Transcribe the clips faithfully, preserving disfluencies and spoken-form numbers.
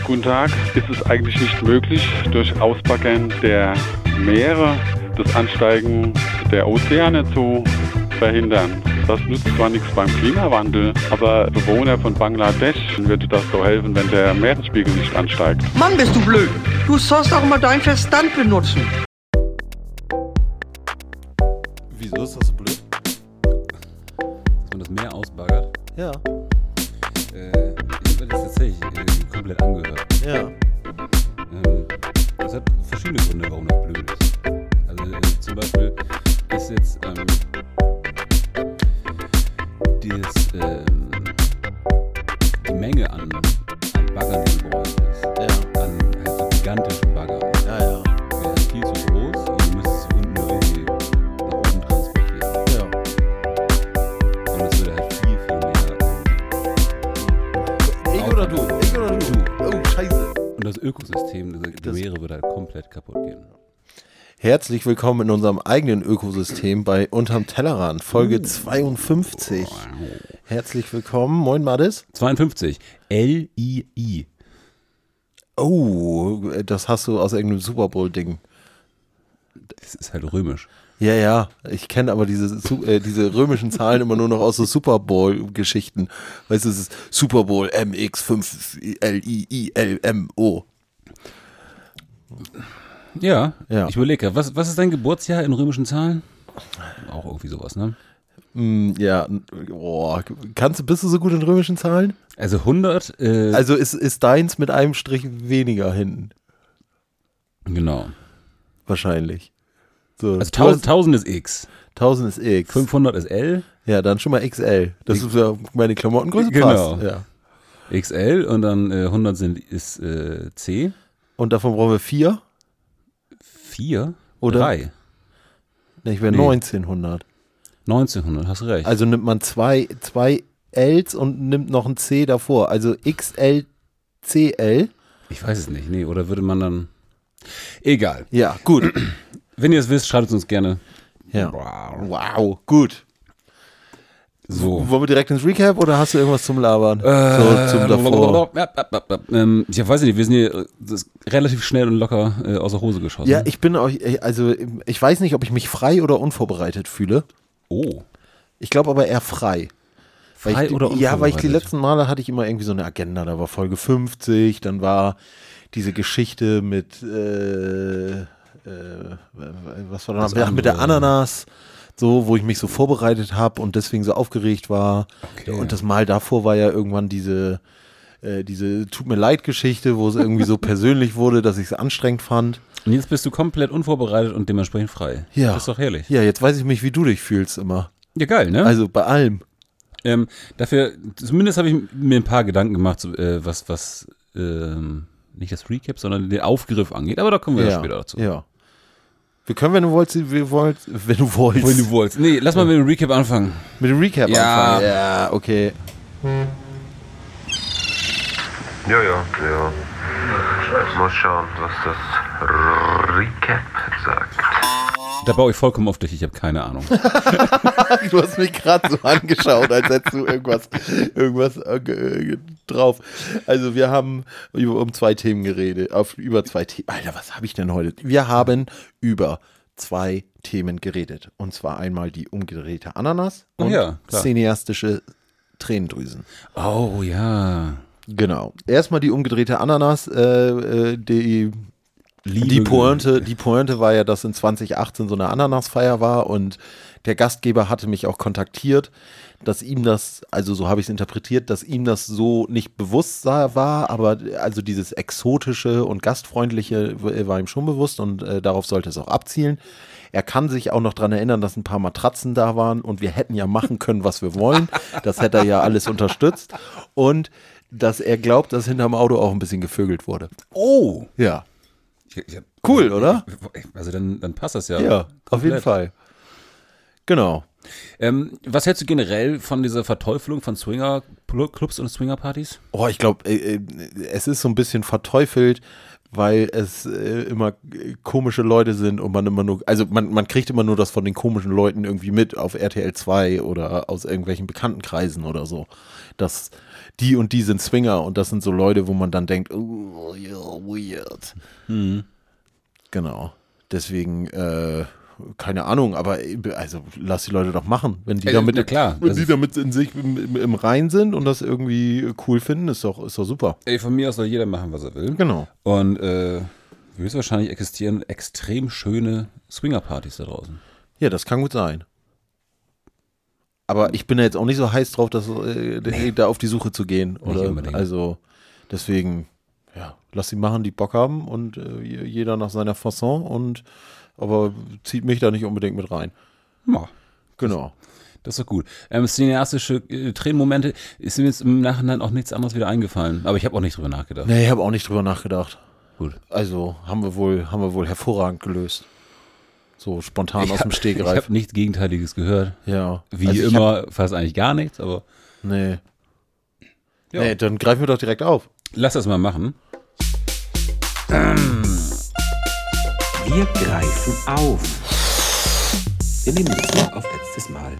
Guten Tag. Ist es eigentlich nicht möglich, durch Ausbaggern der Meere das Ansteigen der Ozeane zu verhindern? Das nützt zwar nichts beim Klimawandel, aber Bewohner von Bangladesch würde das so helfen, wenn der Meeresspiegel nicht ansteigt. Mann, bist du blöd. Du sollst auch mal deinen Verstand benutzen. Wieso ist das so blöd? Dass man das Meer ausbaggert. Ja. Äh, ich habe das tatsächlich äh, komplett angehört. Ja. Ähm, das hat verschiedene Gründe, warum das blöd ist. Also äh, zum Beispiel ist jetzt ähm, dieses, ähm, die Menge an, an Baggern, die gebraucht ist. Ja. An halt so gigantischen Baggern. Ja, ja. Wäre viel zu groß und du müsstest es unten nur irgendwie nach oben transportieren. Ja. Und es würde halt viel, viel mehr. Ich oder du? Ich oder du? Oh, scheiße. Und das Ökosystem der Das- Meere würde halt komplett kaputt gehen. Herzlich willkommen in unserem eigenen Ökosystem bei Unterm Tellerrand, Folge zweiundfünfzig. Herzlich willkommen. Moin, Madis. zweiundfünfzig. L I I. Oh, das hast du aus irgendeinem Super Bowl-Ding. Das ist halt römisch. Ja, ja, ich kenne aber diese, Su- äh, diese römischen Zahlen immer nur noch aus so Super Bowl-Geschichten. Weißt du, es ist Super Bowl M X fünf L I I L M O. Ja, Ja. ich überlege, was, was ist dein Geburtsjahr in römischen Zahlen? Auch irgendwie sowas, ne? Mm, ja, boah, kannst du, bist du so gut in römischen Zahlen? Also hundert, äh, Also ist, ist deins mit einem Strich weniger hinten, genau. wahrscheinlich. So, Also du tausend, hast- tausend ist X, tausend ist X. fünfhundert ist L, Ja, dann schon mal X L. Das ist ja meine Klamottengröße, Genau. passt. Ja. X L und dann äh, hundert sind, ist äh, C, Und davon brauchen wir vier. vier, Oder? drei, Ne, ich wäre Nee. neunzehnhundert. neunzehnhundert, hast du recht. Also nimmt man zwei, zwei Ls und nimmt noch ein C davor. Also X L C L. Ich weiß es nicht, nee, oder würde man dann, egal. Ja, gut. Wenn ihr es wisst, schreibt es uns gerne. Ja. Wow. Wow, gut. So. Wollen wir direkt ins Recap oder hast du irgendwas zum Labern? Äh, so zum davor. Ähm, ich weiß nicht, wir sind hier äh, das ist relativ schnell und locker äh, aus der Hose geschossen. Ja, ich bin auch, also ich weiß nicht, ob ich mich frei oder unvorbereitet fühle. Oh. Ich glaube aber eher frei. Weil Frei ich, oder Ja, weil ich die unvorbereitet? letzten Male hatte ich immer irgendwie so eine Agenda. Da war Folge fünfzig, dann war diese Geschichte mit, äh, äh, was war Das da? Ja, mit der andere. Ananas, so, wo ich mich so vorbereitet habe und deswegen so aufgeregt war. Okay. Und das Mal davor war ja irgendwann diese, äh, diese Tut mir leid Geschichte, wo es irgendwie so persönlich wurde, dass ich es anstrengend fand. Und jetzt bist du komplett unvorbereitet und dementsprechend frei. Ja. Das ist doch herrlich. Ja, jetzt weiß ich mich, wie du dich fühlst immer. Ja, geil, ne? Also bei allem. ähm, dafür, zumindest habe ich mir ein paar Gedanken gemacht, so, äh, was, was, ähm, nicht das Recap, sondern den Aufgriff angeht. Aber da kommen wir ja, später dazu. Ja. Wir können, wenn du wolltest, wir wollt, wenn du wolltest. Wenn du wolltest. Nee, lass mal mit dem Recap anfangen. Mit dem Recap Ja. anfangen. Ja, okay. Ja, ja, ja. Mal schauen, was das Recap sagt. Da baue ich vollkommen auf dich, ich habe keine Ahnung. Du hast mich gerade so angeschaut, als hättest du irgendwas, irgendwas äh, drauf. Also wir haben über, um zwei Themen geredet. Auf, über zwei Themen. Alter, was habe ich denn heute? Wir haben über zwei Themen geredet. Und zwar einmal die umgedrehte Ananas Ach und ja, klar. cineastische Tränendrüsen. Oh ja. Genau. Erstmal die umgedrehte Ananas, äh, äh, die Liebe Die Pointe, die Pointe war ja, dass in zwanzig achtzehn so eine Ananasfeier war und der Gastgeber hatte mich auch kontaktiert, dass ihm das, also so habe ich es interpretiert, dass ihm das so nicht bewusst war, aber also dieses Exotische und Gastfreundliche war ihm schon bewusst und äh, darauf sollte es auch abzielen. Er kann sich auch noch daran erinnern, dass ein paar Matratzen da waren und wir hätten ja machen können, was wir wollen. Das hätte er ja alles unterstützt. Und dass er glaubt, dass hinterm Auto auch ein bisschen gevögelt wurde. Oh. Ja. Ich, ich hab, Cool, oder? Also dann, dann passt das ja. Ja, auf jeden komplett. Fall. Genau. Ähm, was hältst du generell von dieser Verteufelung von Swinger-Clubs und Swingerpartys? Oh, ich glaube, äh, äh, es ist so ein bisschen verteufelt, weil es äh, immer komische Leute sind und man immer nur, also man, man kriegt immer nur das von den komischen Leuten irgendwie mit auf R T L zwei oder aus irgendwelchen Bekanntenkreisen oder so. Dass die und die sind Swinger und das sind so Leute, wo man dann denkt, oh, yeah, weird. Mhm. Genau. Deswegen, äh, keine Ahnung, aber also lass die Leute doch machen. Wenn die Ey, damit, na klar, wenn das die ist- damit in sich im, im, im Rein sind und das irgendwie cool finden, ist doch, ist doch super. Ey, von mir aus soll jeder machen, was er will. Genau. Und äh, höchstwahrscheinlich existieren extrem schöne Swinger-Partys da draußen. Ja, das kann gut sein. Aber ich bin ja jetzt auch nicht so heiß drauf, dass, äh, da auf die Suche zu gehen. Oder? unbedingt. Also deswegen, ja, lass sie machen, die Bock haben und äh, jeder nach seiner Fasson und aber zieht mich da nicht unbedingt mit rein. Ja, Genau. das ist doch gut. Ähm, cineastische äh, Tränenmomente ist mir jetzt im Nachhinein auch nichts anderes wieder eingefallen. Aber ich habe auch nicht drüber nachgedacht. Nee, ich habe auch nicht drüber nachgedacht. Gut. Also haben wir wohl, haben wir wohl hervorragend gelöst. So spontan Ich aus dem hab- Ich Stegreif. habe nichts Gegenteiliges gehört. Ja. Wie Also ich immer, fast eigentlich gar nichts, aber Hab, nee. ja. Nee, dann greifen wir doch direkt auf. Lass das mal machen. Wir greifen auf. Wir nehmen das noch auf letztes Mal.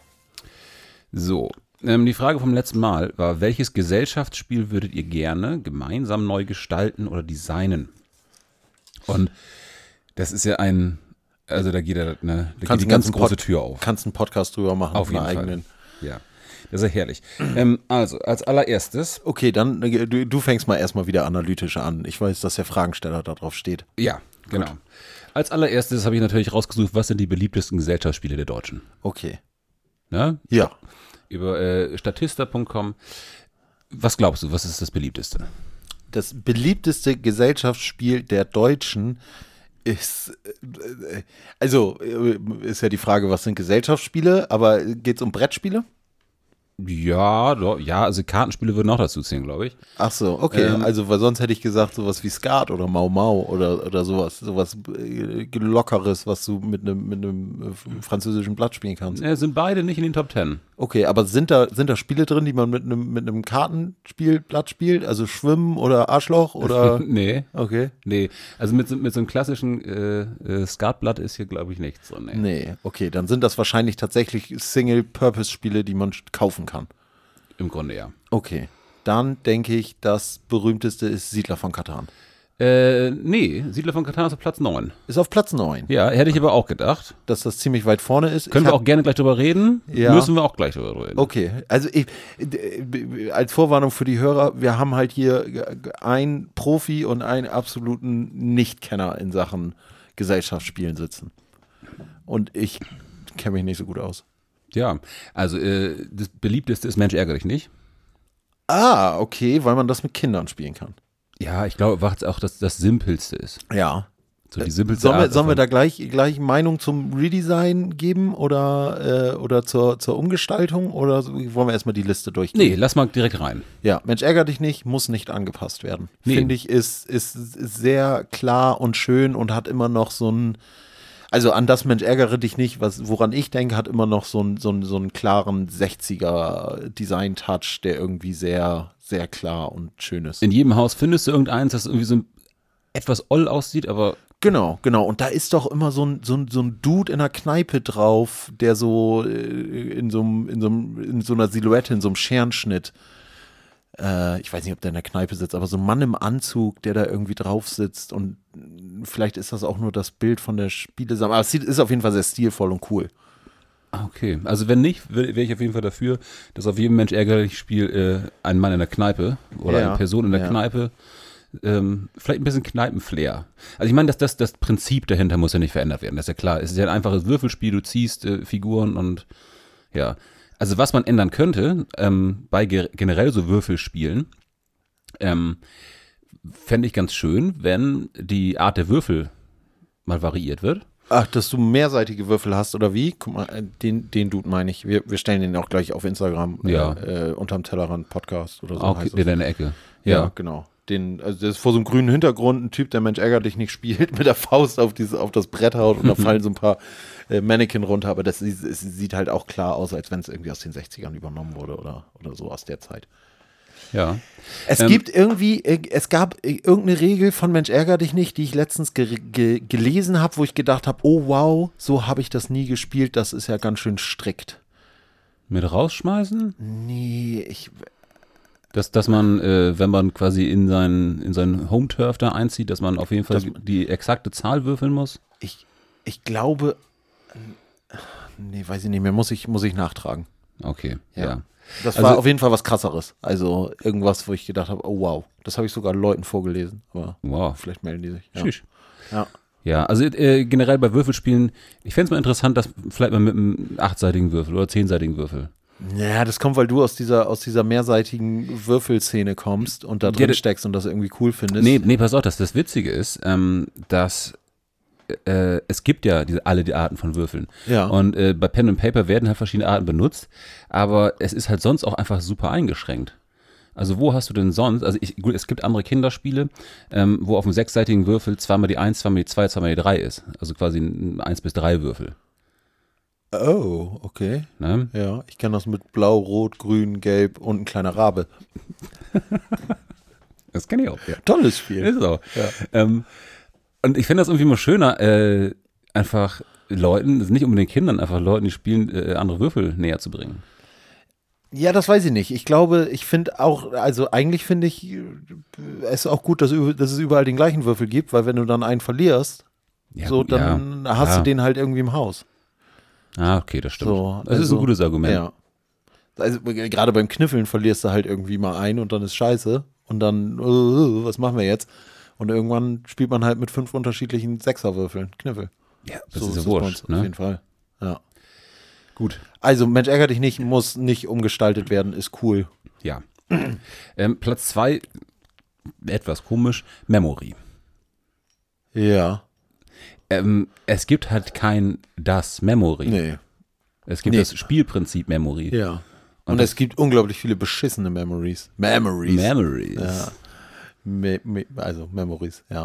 So, ähm, die Frage vom letzten Mal war, welches Gesellschaftsspiel würdet ihr gerne gemeinsam neu gestalten oder designen? Und das ist ja ein, also da geht ja eine, da geht die ganz ganzen große Pod- Tür auf. Kannst einen Podcast drüber machen. Auf jeden einen Fall. eigenen. Ja, das ist ja herrlich. ähm, also, als allererstes, Okay, dann äh, du, du fängst mal erstmal wieder analytisch an. Ich weiß, dass der Fragensteller da drauf steht. ja, genau. Als allererstes habe ich natürlich rausgesucht, was sind die beliebtesten Gesellschaftsspiele der Deutschen. Okay. Ne? Ja. Über äh, statista punkt com. Was glaubst du, was ist das beliebteste? Das beliebteste Gesellschaftsspiel der Deutschen ist, äh, also äh, ist ja die Frage, was sind Gesellschaftsspiele, aber geht es um Brettspiele? Ja, doch, ja, also Kartenspiele würden auch dazu zählen, glaube ich. Ach so, okay, Ähm, also weil sonst hätte ich gesagt sowas wie Skat oder Mau Mau oder, oder sowas, sowas äh, Lockeres, was du mit einem mit einem äh, französischen Blatt spielen kannst. Äh, sind beide nicht in den Top Ten. Okay, aber sind da sind da Spiele drin, die man mit einem mit einem Kartenspielblatt spielt, also Schwimmen oder Arschloch oder? nee, Okay. nee. Also mit, so- mit so einem klassischen äh, äh, Skatblatt ist hier, glaube ich, nichts drin. Nee. Nee, okay, dann sind das wahrscheinlich tatsächlich Single-Purpose-Spiele, die man kaufen kann. Im Grunde ja. Okay, dann denke ich, das berühmteste ist Siedler von Catan. Äh, nee, Siedler von Catan ist auf Platz neun. Ist auf Platz neun, Ja, hätte ich aber auch gedacht. dass das ziemlich weit vorne ist. Können Ich wir hab- auch gerne gleich drüber reden. Ja. Müssen wir auch gleich drüber reden. Okay, also ich, äh, als Vorwarnung für die Hörer, wir haben halt hier einen Profi und einen absoluten Nichtkenner in Sachen Gesellschaftsspielen sitzen. Und ich kenne mich nicht so gut aus. Ja, also äh, das beliebteste ist Mensch ärgere dich nicht. Ah, okay, weil man das mit Kindern spielen kann. Ja, ich glaube, was auch das, das simpelste ist. Ja. So die simpelste Sollen wir, Art sollen wir davon. da gleich, gleich Meinung zum Redesign geben oder, äh, oder zur, zur Umgestaltung oder so- wollen wir erstmal die Liste durchgehen? Nee, lass mal direkt rein. Ja, Mensch, ärger dich nicht, muss nicht angepasst werden. Nee. Finde ich, ist, ist sehr klar und schön und hat immer noch so ein, also an das Mensch, ärgere dich nicht, was, woran ich denke, hat immer noch so einen so einen- so einen klaren sechziger Design-Touch, der irgendwie sehr, sehr klar und schön ist. In jedem Haus findest du irgendeins, das irgendwie so etwas oll aussieht, aber Genau, genau. Und da ist doch immer so ein, so ein, so ein Dude in einer Kneipe drauf, der so äh, in so, einem, in, so einem, in so einer Silhouette, in so einem Scherenschnitt, äh, ich weiß nicht, ob der in der Kneipe sitzt, aber so ein Mann im Anzug, der da irgendwie drauf sitzt. Und vielleicht ist das auch nur das Bild von der Spielesammlung. Aber es sieht, ist auf jeden Fall sehr stilvoll und cool. ah, okay. Also wenn nicht, wäre ich auf jeden Fall dafür, dass auf jedem Mensch ärgerlich Spiel äh, ein Mann in der Kneipe oder Ja, eine Person in der ja. Kneipe, ähm, vielleicht ein bisschen Kneipenflair. Also ich meine, das, das, das Prinzip dahinter muss ja nicht verändert werden, das ist ja klar. Es ist ja ein einfaches Würfelspiel, du ziehst äh, Figuren und ja. Also was man ändern könnte, ähm, bei ge generell so Würfelspielen, ähm, fände ich ganz schön, wenn die Art der Würfel mal variiert wird. Ach, dass du mehrseitige Würfel hast oder wie? Guck mal, äh, den, den Dude meine ich. Wir, wir stellen den auch gleich auf Instagram Ja. äh, äh, unterm Tellerrand Podcast oder so. Auch heißt wieder es. in der Ecke. Ja, Ja. genau. Den, also das ist vor so einem grünen Hintergrund ein Typ, der Mensch ärgert dich nicht spielt, mit der Faust auf, diese, auf das Brett haut und da fallen so ein paar äh, Mannequin runter, aber das ist, es sieht halt auch klar aus, als wenn es irgendwie aus den sechzigern übernommen wurde oder, oder so aus der Zeit. Ja. Es Ähm, gibt irgendwie, äh, es gab äh, irgendeine Regel von Mensch ärger dich nicht, die ich letztens ge ge gelesen habe, wo ich gedacht habe, oh wow, so habe ich das nie gespielt, das ist ja ganz schön strikt. Mit rausschmeißen? Nee, ich, Dass, dass man, äh, wenn man quasi in seinen, in seinen Home-Turf da einzieht, dass man auf jeden Fall Dass die, man- die exakte Zahl würfeln muss? ich, ich glaube, nee, weiß ich nicht mehr, muss ich, muss ich nachtragen. Okay, Ja. ja. Das Also- war auf jeden Fall was krasseres. Also irgendwas, wo ich gedacht habe, oh wow, das habe ich sogar Leuten vorgelesen. Aber Wow. vielleicht melden die sich. Ja. Tschüss. Ja. Ja, also äh, generell bei Würfelspielen, ich fände es mal interessant, dass vielleicht mal mit einem achtseitigen Würfel oder zehnseitigen Würfel. Ja, das kommt, weil du aus dieser, aus dieser mehrseitigen Würfelszene kommst und da Ja, drin das- steckst und das irgendwie cool findest. Nee, nee, pass auf, dass das Witzige ist, ähm, dass äh, es gibt ja diese, alle die Arten von Würfeln. Ja. Und äh, bei Pen and Paper werden halt verschiedene Arten benutzt, aber es ist halt sonst auch einfach super eingeschränkt. Also wo hast du denn sonst, also ich, gut, es gibt andere Kinderspiele, ähm, wo auf dem sechsseitigen Würfel zweimal die eins, zweimal die zwei, zweimal die drei ist. Also quasi ein eins bis drei Würfel. Oh, okay. Ne? Ja, ich kenne das mit Blau, Rot, Grün, Gelb und ein kleiner Rabe. Das kenne ich auch, ja. Tolles Spiel. Ist auch. Ähm, und ich finde das irgendwie mal schöner, äh, einfach Leuten, das ist nicht unbedingt Kindern, einfach Leuten, die spielen, äh, andere Würfel näher zu bringen. Ja, das weiß ich nicht. Ich glaube, ich finde auch, also eigentlich finde ich äh, es auch gut, dass, ü- dass es überall den gleichen Würfel gibt, weil wenn du dann einen verlierst, Ja, so, gut, dann ja, hast ja. du den halt irgendwie im Haus. Ah, okay, das stimmt. So, das ist also, ein gutes Argument. Ja. Also äh, gerade beim Kniffeln verlierst du halt irgendwie mal ein und dann ist scheiße. Und dann, äh, was machen wir jetzt? Und irgendwann spielt man halt mit fünf unterschiedlichen Sechserwürfeln Kniffel. Ja, das so ist ja es bei uns wurscht. Auf Ne? jeden Fall. Ja. Gut. Also, Mensch, ärger dich nicht, muss nicht umgestaltet werden, ist cool. Ja. ähm, Platz zwei, etwas komisch, Memory. Ja. Ähm, es gibt halt kein das Memory. Nee. Es gibt Nee. das Spielprinzip Memory. Ja. Und, Und es gibt unglaublich viele beschissene Memories. Memories. Memories. Ja. Me me also Memories, ja.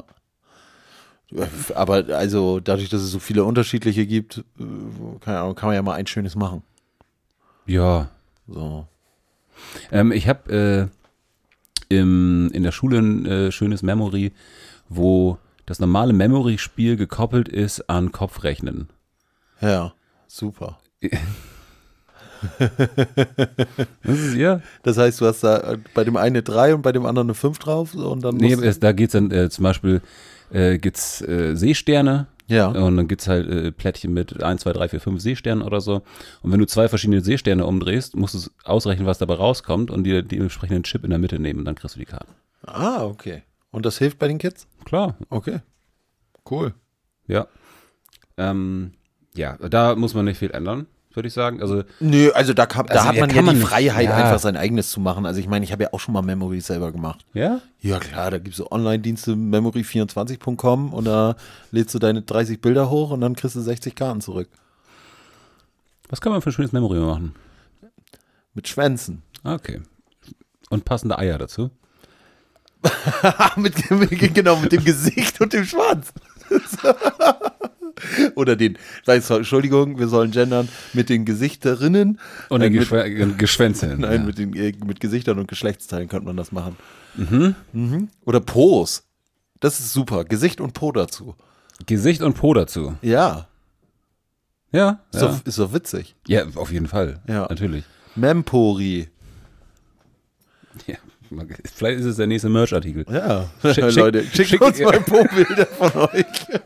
Aber also dadurch, dass es so viele unterschiedliche gibt, äh, keine Ahnung, kann man ja mal ein schönes machen. Ja. So. Ähm, ich habe äh, im, in der Schule ein äh, schönes Memory, wo das normale Memory-Spiel gekoppelt ist an Kopfrechnen. Ja, super. Das ist ja. Das heißt, du hast da äh, bei dem einen eine drei und bei dem anderen eine fünf drauf so, und dann Nee, musst es, da geht's dann äh, zum Beispiel, äh, gibt's äh, Seesterne. Ja. Und dann gibt's halt äh, Plättchen mit eins, zwei, drei, vier, fünf Seesternen oder so. Und wenn du zwei verschiedene Seesterne umdrehst, musst du ausrechnen, was dabei rauskommt und dir die entsprechenden Chip in der Mitte nehmen und dann kriegst du die Karten. Ah, okay. Und das hilft bei den Kids? Klar. Okay. Cool. Ja. Ähm, ja, da muss man nicht viel ändern, würde ich sagen. Also, Nö, also da, kann, da Also, hat ja, man kann ja man die nicht. Freiheit, Ja. einfach sein eigenes zu machen. Also ich meine, ich habe ja auch schon mal Memories selber gemacht. ja? Ja klar, da gibt es so Online-Dienste, memory vierundzwanzig punkt com und da lädst du deine dreißig Bilder hoch und dann kriegst du sechzig Karten zurück. Was kann man für ein schönes Memory machen? Mit Schwänzen. Ah, okay. Und passende Eier dazu? mit, mit, genau, mit dem Gesicht und dem Schwanz. Oder den, weiß, Entschuldigung, wir sollen gendern, mit den Gesichterinnen. Und Nein, den mit, Geschw Geschwänzen. nein, ja. mit, den, äh, mit Gesichtern und Geschlechtsteilen könnte man das machen. Mhm. Oder Po's. Das ist super. Gesicht und Po dazu. Gesicht und Po dazu. Ja, Ja. ist, Ja, Doch, ist doch witzig. ja auf jeden Fall. Ja. Natürlich. Mempori. Ja. Vielleicht ist es der nächste Merch-Artikel. Ja, Schick- schick- Leute, schickt schick- uns mal Po-Bilder von euch.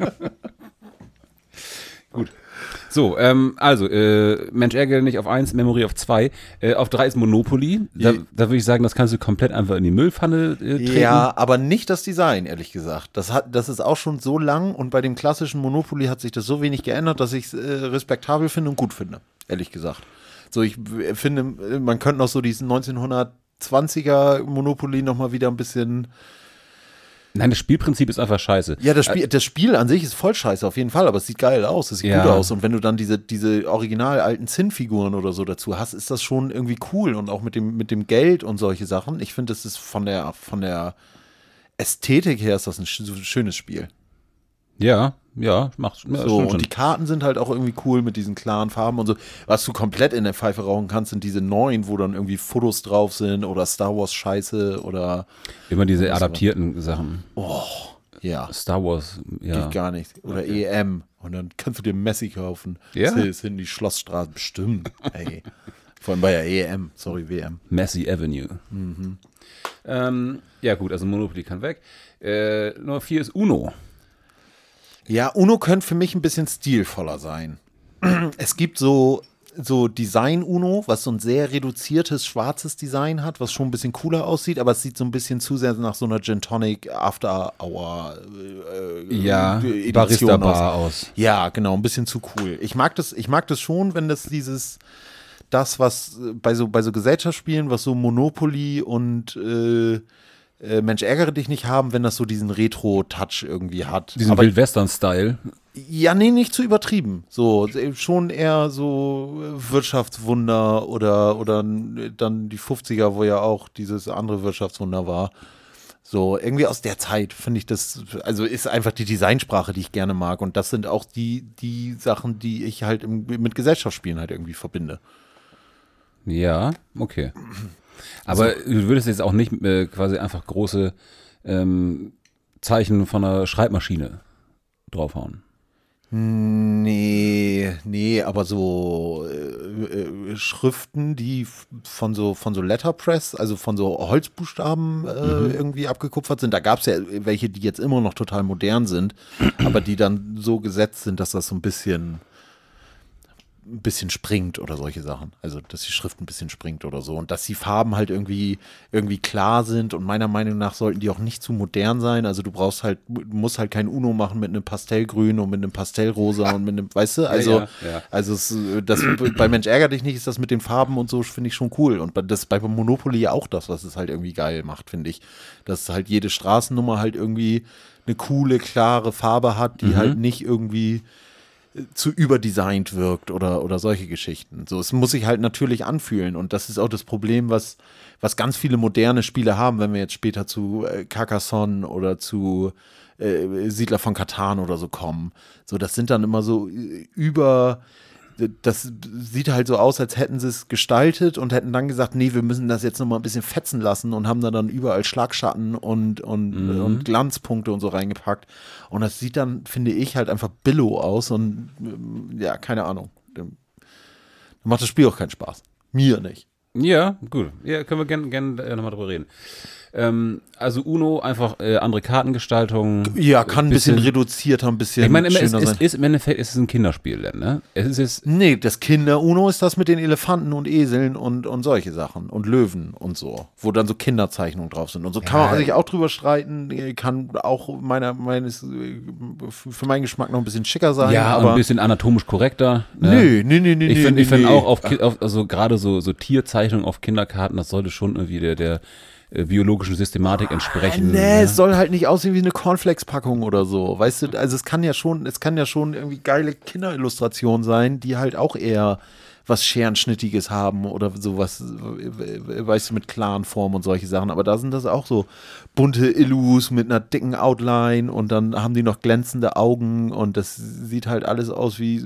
So, ähm, also, äh, Mensch, ärgere nicht auf eins, Memory auf zwei. Äh, auf drei ist Monopoly. Da, Je- da würde ich sagen, das kannst du komplett einfach in die Müllpfanne äh, treten. Ja, aber nicht das Design, ehrlich gesagt. Das, hat, das ist auch schon so lang und bei dem klassischen Monopoly hat sich das so wenig geändert, dass ich es äh, respektabel finde und gut finde, ehrlich gesagt. So, ich äh, finde, man könnte noch so diesen neunzehnhundertzwanziger Monopoly nochmal wieder ein bisschen. Nein, das Spielprinzip ist einfach scheiße. Ja, das Spiel, das Spiel an sich ist voll scheiße, auf jeden Fall, aber es sieht geil aus, es sieht Ja. gut aus. Und wenn du dann diese, diese original alten Zinnfiguren oder so dazu hast, ist das schon irgendwie cool. Und auch mit dem, mit dem Geld und solche Sachen. Ich finde, das ist von der, von der Ästhetik her ist das ein sch- schönes Spiel. Ja, ja, macht ja, So, schon, und schon. die Karten sind halt auch irgendwie cool mit diesen klaren Farben und so. Was du komplett in der Pfeife rauchen kannst, sind diese neuen, wo dann irgendwie Fotos drauf sind oder Star Wars Scheiße oder Immer diese was adaptierten Sachen. ja, Star Wars, ja. geht gar nicht. Oder E M. Und dann kannst du dir Messi kaufen. Ja? Das ist in die Schlossstraße bestimmt. Ey. Vor allem bei der E M, sorry, W M. Messi Avenue. Mhm. Ähm, ja gut, also Monopoly kann weg. Äh, Nummer vier ist Uno. Ja, Uno könnte für mich ein bisschen stilvoller sein. Es gibt so, so Design-Uno, was so ein sehr reduziertes schwarzes Design hat, was schon ein bisschen cooler aussieht, aber es sieht so ein bisschen zu sehr nach so einer Gin Tonic After Hour äh, Ja, Edition Barista-Bar aus. Ja, genau, ein bisschen zu cool. Ich mag das, ich mag das schon, wenn das dieses, das, was bei so, bei so Gesellschaftsspielen, was so Monopoly und äh, äh, Mensch, ärgere dich nicht haben, wenn das so diesen Retro-Touch irgendwie hat. Diesen Aber Wildwestern-Style. ja, nee, nicht zu übertrieben. So, schon eher so Wirtschaftswunder oder, oder dann die fünfziger, wo ja auch dieses andere Wirtschaftswunder war. So, irgendwie aus der Zeit finde ich das, also ist einfach die Designsprache, die ich gerne mag. Und das sind auch die, die Sachen, die ich halt im, mit Gesellschaftsspielen halt irgendwie verbinde. Ja, okay. Aber du würdest jetzt auch nicht äh, quasi einfach große ähm, Zeichen von einer Schreibmaschine draufhauen. Nee, nee, aber so äh, äh, Schriften, die f- von so von so Letterpress, also von so Holzbuchstaben äh, Mhm. irgendwie abgekupfert sind. Da gab es ja welche, die jetzt immer noch total modern sind, aber die dann so gesetzt sind, dass das so ein bisschen ein bisschen springt oder solche Sachen. Also, dass die Schrift ein bisschen springt oder so. Und dass die Farben halt irgendwie, irgendwie klar sind. Und meiner Meinung nach sollten die auch nicht zu modern sein. Also, du brauchst halt, du musst halt kein Uno machen mit einem Pastellgrün und mit einem Pastellrosa und mit einem, weißt du? Also, ja, ja. also es, das, bei Mensch ärger dich nicht ist das mit den Farben und so, finde ich schon cool. Und das ist bei Monopoly ja auch das, was es halt irgendwie geil macht, finde ich. Dass halt jede Straßennummer halt irgendwie eine coole, klare Farbe hat, die Mhm. halt nicht irgendwie zu überdesignt wirkt oder, oder solche Geschichten. So, es muss sich halt natürlich anfühlen und das ist auch das Problem, was, was ganz viele moderne Spiele haben, wenn wir jetzt später zu äh, Carcassonne oder zu äh, Siedler von Catan oder so kommen. So, das sind dann immer so äh, über, das sieht halt so aus, als hätten sie es gestaltet und hätten dann gesagt, nee, wir müssen das jetzt nochmal ein bisschen fetzen lassen und haben da dann überall Schlagschatten und, und, Mhm. und Glanzpunkte und so reingepackt. Und das sieht dann, finde ich, halt einfach billow aus und ähm, ja, keine Ahnung. Dann macht das Spiel auch keinen Spaß. Mir nicht. Ja, gut. Ja, können wir gerne gern, äh, nochmal drüber reden. Ähm, also Uno, einfach äh, andere Kartengestaltung. Ja, kann ein bisschen, bisschen- reduzierter, ein bisschen Ich meine, es schöner ist, sein. ist, im Endeffekt ist es ein Kinderspiel, denn, ne? Es ist jetzt, Nee, das Kinder-Uno ist das mit den Elefanten und Eseln und, und solche Sachen und Löwen und so, wo dann so Kinderzeichnungen drauf sind. Und so kann man sich auch drüber streiten, kann auch meiner, meines, äh, für meinen Geschmack noch ein bisschen schicker sein. ja, und aber ein bisschen anatomisch korrekter. Ne? nee, nee, nee, nee. Ich finde nee, ich find nee. auch, auf, Ki- auf also gerade so, so Tierzeichnungen auf Kinderkarten, das sollte schon irgendwie der, der äh, biologischen Systematik entsprechen. Nee, ne? es soll halt nicht aussehen wie eine Cornflakes-Packung oder so. Weißt du, also es kann ja schon, es kann ja schon irgendwie geile Kinderillustrationen sein, die halt auch eher was Scherenschnittiges haben oder sowas, äh, weißt du, mit klaren Formen und solche Sachen. Aber da sind das auch so bunte Illus mit einer dicken Outline und dann haben die noch glänzende Augen und das sieht halt alles aus wie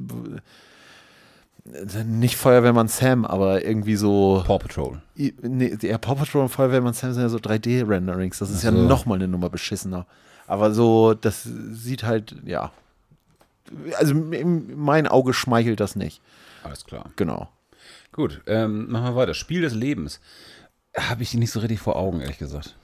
nicht Feuerwehrmann Sam, aber irgendwie so. Paw Patrol. I- Nee, ja, Paw Patrol und Feuerwehrmann Sam sind ja so drei D-Renderings. Das ist Ach ja so. nochmal eine Nummer beschissener. Aber so, das sieht halt, ja. Also in mein Auge schmeichelt das nicht. Alles klar. Genau. Gut, ähm, machen wir weiter. Spiel des Lebens. Habe ich nicht so richtig vor Augen, ehrlich gesagt.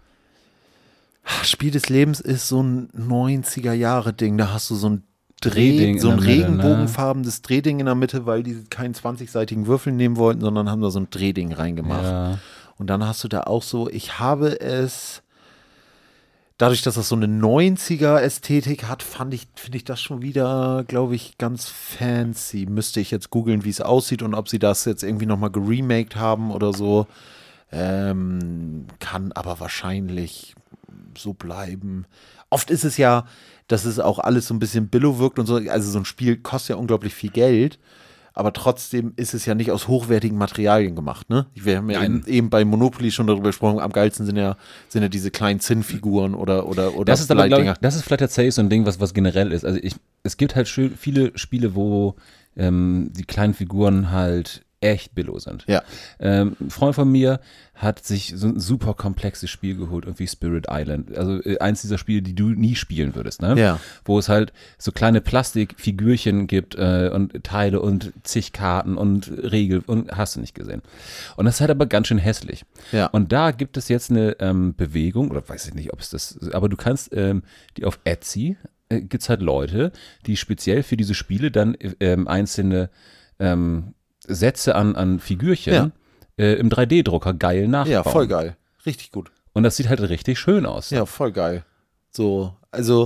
Spiel des Lebens ist so ein neunziger-Jahre-Ding. Da hast du so ein Dreh, Drehding in so ein der Mitte, ne? regenbogenfarbenes Drehding in der Mitte, weil die keinen zwanzigseitigen Würfel nehmen wollten, sondern haben da so ein Drehding reingemacht. Ja. Und dann hast du da auch so, ich habe es, dadurch, dass das so eine neunziger-Ästhetik hat, fand ich, finde ich das schon wieder, glaube ich, ganz fancy. Müsste ich jetzt googeln, wie es aussieht und ob sie das jetzt irgendwie nochmal geremaked haben oder so. Ähm, kann aber wahrscheinlich so bleiben. Oft ist es ja, dass es auch alles so ein bisschen billow wirkt und so. Also so ein Spiel kostet ja unglaublich viel Geld. aber trotzdem ist es ja nicht aus hochwertigen Materialien gemacht, ne? Wir haben ja Nein. eben bei Monopoly schon darüber gesprochen, am geilsten sind ja, sind ja diese kleinen Zinnfiguren oder, oder, oder Das ist, aber, glaub ich, Leitdinger. das ist vielleicht tatsächlich so ein Ding, was, was generell ist. Also ich, es gibt halt schön viele Spiele, wo ähm, die kleinen Figuren halt echt billow sind. Ja. Ähm, ein Freund von mir hat sich so ein super komplexes Spiel geholt, irgendwie Spirit Island. Also äh, eins dieser Spiele, die du nie spielen würdest, ne? Ja. Wo es halt so kleine Plastikfigürchen gibt äh, und Teile und zig Karten und Regel und hast du nicht gesehen. Und das ist halt aber ganz schön hässlich. Ja. Und da gibt es jetzt eine ähm, Bewegung, oder weiß ich nicht, ob es das, aber du kannst ähm, die auf Etsy, äh, gibt es halt Leute, die speziell für diese Spiele dann ähm, einzelne ähm, Sätze an, an Figürchen Ja. äh, im drei D-Drucker geil nachbauen. Ja, voll geil. Richtig gut. Und das sieht halt richtig schön aus. Ja, voll geil. So, also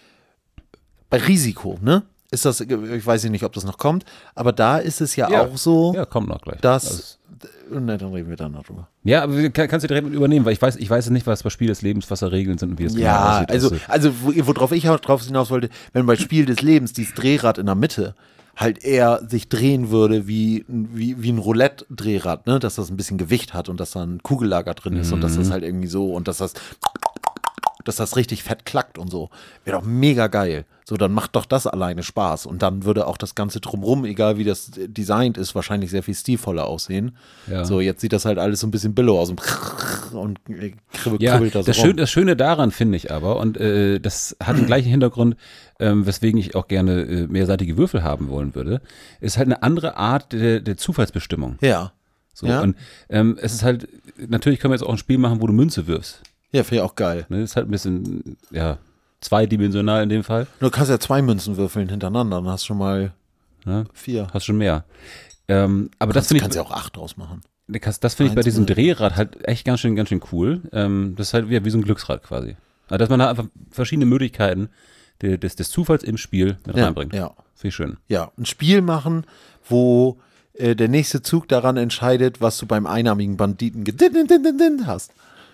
bei Risiko, ne? Ist das, ich weiß nicht, ob das noch kommt, aber da ist es ja, Ja. auch so, Ja, kommt noch gleich. dass. Ne, dann reden wir dann noch drüber. Ja, aber du kann- kannst du direkt mit übernehmen, weil ich weiß, ich weiß nicht, was bei Spiel des Lebens, was da Regeln sind und wie es genau Ja, aussieht. also, Das- also wo- worauf ich auch drauf hinaus wollte, wenn bei Spiel des Lebens dieses Drehrad in der Mitte halt eher sich drehen würde wie, wie, wie ein Roulette-Drehrad, ne? Dass das ein bisschen Gewicht hat und dass da ein Kugellager drin ist und dass das halt irgendwie so und dass das dass das richtig fett klackt und so. Wäre doch mega geil. So, dann macht doch das alleine Spaß. Und dann würde auch das Ganze drumrum, egal wie das designt ist, wahrscheinlich sehr viel stilvoller aussehen. Ja. So, jetzt sieht das halt alles so ein bisschen billow aus und, und kribbelt, Ja, kribbelt das, das, rum. Schöne, das Schöne daran finde ich aber, und äh, das hat den gleichen Hintergrund, ähm, weswegen ich auch gerne äh, mehrseitige Würfel haben wollen würde, ist halt eine andere Art der, der Zufallsbestimmung. Ja. So, Ja. Und ähm, es ist halt, natürlich können wir jetzt auch ein Spiel machen, wo du Münze wirfst. Ja, finde ich auch geil. Ne? Das ist halt ein bisschen, ja, zweidimensional in dem Fall. Du kannst ja zwei Münzen würfeln hintereinander, dann hast du schon mal Ne? vier. Hast schon mehr. Ähm, aber das Du finde kannst ich, ja auch acht draus machen. das, das finde ich bei Eins diesem oder- Drehrad halt echt ganz schön, ganz schön cool. Ähm, das ist halt wie, wie so ein Glücksrad quasi. Also, dass man da einfach verschiedene Möglichkeiten de- des, des Zufalls im Spiel mit Ja, reinbringt. ja. Finde ich schön. Ja, ein Spiel machen, wo äh, der nächste Zug daran entscheidet, was du beim einarmigen Banditen gedin, din, din, din, din hast.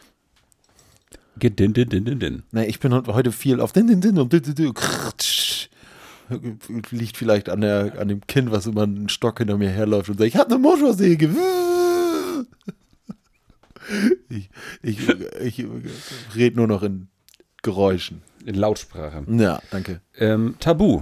Gedin, din, din, din, din. Ne, ich bin heute viel auf din, din, din und din, din, din, krrtsch. Liegt vielleicht an, der, an dem Kind, was immer einen Stock hinter mir herläuft und sagt, ich habe eine Motorsäge. Ich, ich, ich rede nur noch in Geräuschen. In Lautsprache. Ja, danke. Ähm, Tabu.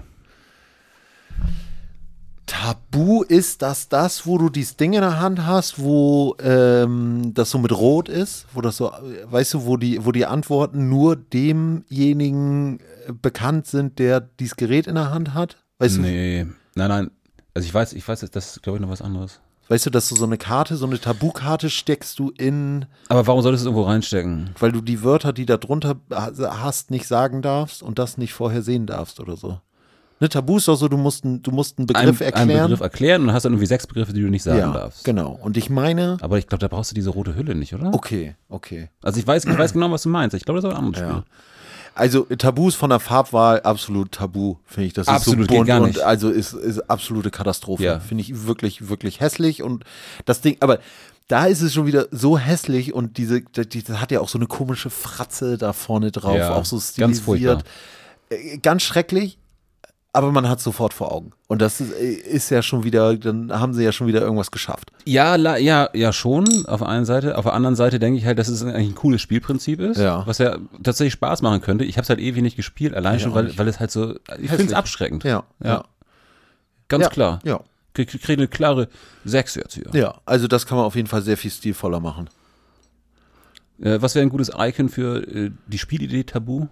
Tabu ist das das, wo du dieses Ding in der Hand hast, wo ähm, das so mit Rot ist, wo das so, äh, weißt du, wo die, wo die Antworten nur demjenigen äh, bekannt sind, der dieses Gerät in der Hand hat? Weißt Nee, nein, nein. Also ich weiß, ich weiß, das ist, glaube ich, noch was anderes. du, weißt du, dass du so eine Karte, so eine Tabukarte steckst du in, Aber warum solltest du es irgendwo reinstecken? weil du die Wörter, die da drunter hast, nicht sagen darfst und das nicht vorher sehen darfst oder so. Ne, Tabu ist doch so, du musst, einen- du musst einen Begriff Ein- erklären. Einen Begriff erklären und hast dann irgendwie sechs Begriffe, die du nicht sagen ja, darfst. genau. Und ich meine, Aber ich glaube, da brauchst du diese rote Hülle nicht, oder? okay, okay. Also ich weiß, ich weiß genau, was du meinst. Ich glaube, das ist aber ein anderes Ja. Spiel. Also Tabus von der Farbwahl absolut tabu, finde ich. Das Absolut, ist so geht bunt gar und nicht. also ist, ist absolute Katastrophe. Ja. Finde ich wirklich, wirklich hässlich. Und das Ding, aber da ist es schon wieder so hässlich und diese, die, das hat ja auch so eine komische Fratze da vorne drauf, Ja, auch so ganz stilisiert. furchtbar. Äh, Ganz schrecklich, aber man hat es sofort vor Augen. Und das ist, ist ja schon wieder, dann haben sie ja schon wieder irgendwas geschafft. Ja, la, ja, ja schon, auf der einen Seite. Auf der anderen Seite denke ich halt, dass es eigentlich ein cooles Spielprinzip ist, Ja. was ja tatsächlich Spaß machen könnte. Ich habe es halt ewig nicht gespielt, allein Ich schon, auch weil, nicht. weil es halt so, ich finde es Hässlich. abschreckend. Ja, ja. Ganz ja, klar. Ja. Krieg, krieg eine klare sechs jetzt hier. Ja, also das kann man auf jeden Fall sehr viel stilvoller machen. Äh, was wäre ein gutes Icon für äh, die Spielidee Tabu?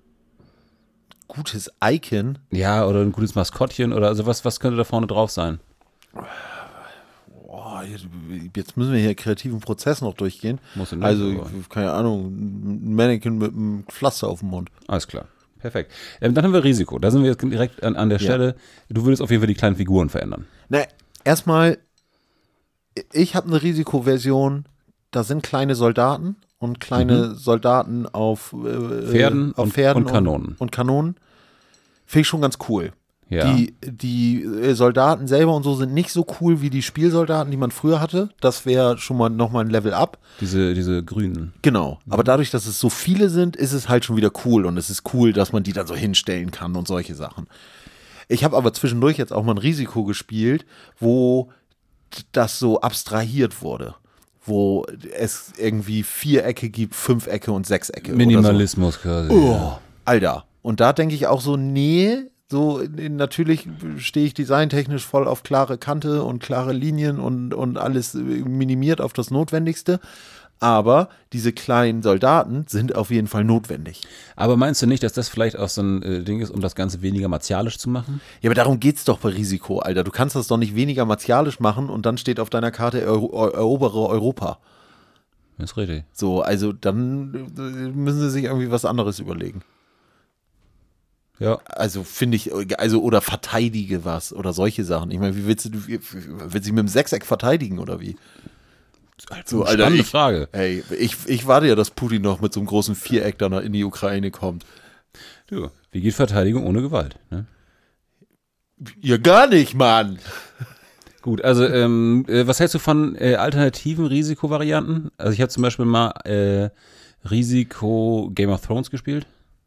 Gutes Icon. Ja, oder ein gutes Maskottchen oder also was, was könnte da vorne drauf sein? Boah, jetzt, jetzt müssen wir hier kreativen Prozess noch durchgehen. Musst du nicht, Also, aber- keine Ahnung, ein Mannequin mit einem Pflaster auf dem Mund. Alles klar. Perfekt. Ähm, dann haben wir Risiko. Da sind wir jetzt direkt an, an der Ja. Stelle. Du würdest auf jeden Fall die kleinen Figuren verändern. Na, erstmal, ich habe eine Risikoversion, da sind kleine Soldaten und kleine Soldaten auf äh, Pferden auf und- Pferden und Kanonen. Und, und Kanonen. Finde ich schon ganz cool. Ja. Die, die äh, Soldaten selber und so sind nicht so cool wie die Spielsoldaten, die man früher hatte. Das wäre schon mal nochmal ein Level up. Diese, diese grünen. Genau, aber dadurch, dass es so viele sind, ist es halt schon wieder cool und es ist cool, dass man die dann so hinstellen kann und solche Sachen. Ich habe aber zwischendurch jetzt auch mal ein Risiko gespielt, wo das so abstrahiert wurde. Wo es irgendwie Vierecke gibt, Fünfecke und Sechsecke. Minimalismus quasi. Oh, Ja. Alter. Und da denke ich auch so, nee, so natürlich stehe ich designtechnisch voll auf klare Kante und klare Linien und, und alles minimiert auf das Notwendigste. Aber diese kleinen Soldaten sind auf jeden Fall notwendig. Aber meinst du nicht, dass das vielleicht auch so ein äh, Ding ist, um das Ganze weniger martialisch zu machen? Ja, aber darum geht's doch bei Risiko, Alter. Du kannst das doch nicht weniger martialisch machen und dann steht auf deiner Karte Euro, erobere Europa. Das ist richtig. So, also dann müssen sie sich irgendwie was anderes überlegen. Ja. Also finde ich, also oder verteidige was oder solche Sachen. Ich meine, wie willst du, wie, willst du mit dem Sechseck verteidigen oder wie? So, Alter, Spannende ich, Frage. Ey, ich, ich warte ja, dass Putin noch mit so einem großen Viereck dann in die Ukraine kommt. Du, wie geht Verteidigung ohne Gewalt? Ne? Ja, gar nicht, Mann. Gut, also ähm, äh, was hältst du von äh, alternativen Risikovarianten? Also ich habe zum Beispiel mal äh, Risiko Game of Thrones gespielt.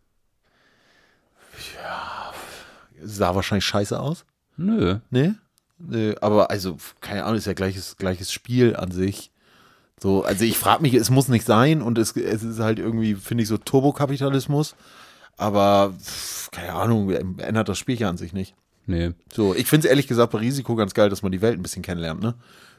Sah wahrscheinlich scheiße aus. Nö. Nee? Nö, aber also, keine Ahnung, ist ja gleiches, gleiches Spiel an sich. So, also ich frage mich, es muss nicht sein und es, es ist halt irgendwie, finde ich, so Turbokapitalismus. Aber, pff, keine Ahnung, ändert das Spiel ja an sich nicht. Nee. So, ich finde es ehrlich gesagt bei Risiko ganz geil, dass man die Welt ein bisschen kennenlernt, ne?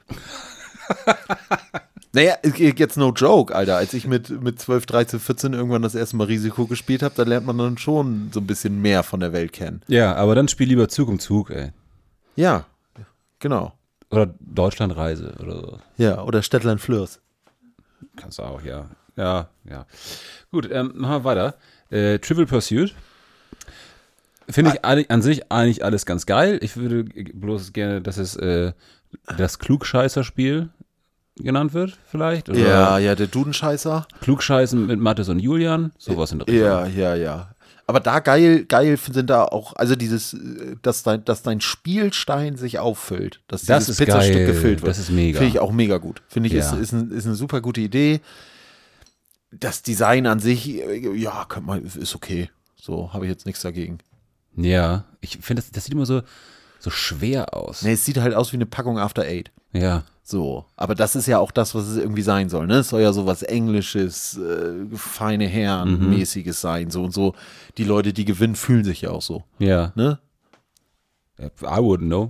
Naja, jetzt no joke, Alter. Als ich mit, mit zwölf, dreizehn, vierzehn irgendwann das erste Mal Risiko gespielt habe, da lernt man dann schon so ein bisschen mehr von der Welt kennen. Ja, aber dann spiel lieber Zug um Zug, ey. Ja, genau. Oder Deutschlandreise oder so. Ja, oder Städtlein Flörs. Kannst du auch, ja. Ja, ja. Gut, ähm, machen wir weiter. Äh, Trivial Pursuit. Finde ich ah. an sich eigentlich alles ganz geil. Ich würde bloß gerne, dass es äh, das Klugscheißer-Spiel genannt wird, vielleicht. Oder Ja, ja, der Dudenscheißer. Klugscheißen mit Mathis und Julian. Sowas in der Richtung. Ja, ja, ja. Aber da geil, geil sind da auch, also dieses, dass dein, dass dein Spielstein sich auffüllt, dass Das dieses ist Pizzastück geil. gefüllt wird. Das ist mega. Finde ich auch mega gut. Finde ich, Ja. ist, ist, ein, ist eine super gute Idee. Das Design an sich, ja, könnte man, ist okay. So, habe ich jetzt nichts dagegen. Ja, ich finde, das, das sieht immer so, so schwer aus. Nee, es sieht halt aus wie eine Packung After Eight. Ja. So, aber das ist ja auch das, was es irgendwie sein soll, ne? Es soll ja so was Englisches, äh, feine Herren-mäßiges sein, so und so. Die Leute, die gewinnen, fühlen sich ja auch so, Ja. ne? I wouldn't know.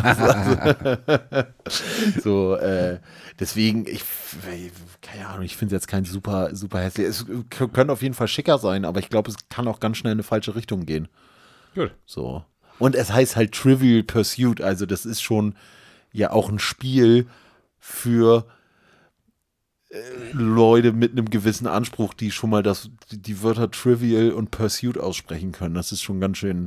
So, äh, deswegen, ich, keine Ahnung, ich finde es jetzt kein super, super hässlich. Es k- könnte auf jeden Fall schicker sein, aber ich glaube, es kann auch ganz schnell in eine falsche Richtung gehen. Gut. So. Und es heißt halt Trivial Pursuit, also das ist schon ja auch ein Spiel für äh, Leute mit einem gewissen Anspruch, die schon mal das, die, die Wörter Trivial und Pursuit aussprechen können. Das ist schon ganz schön,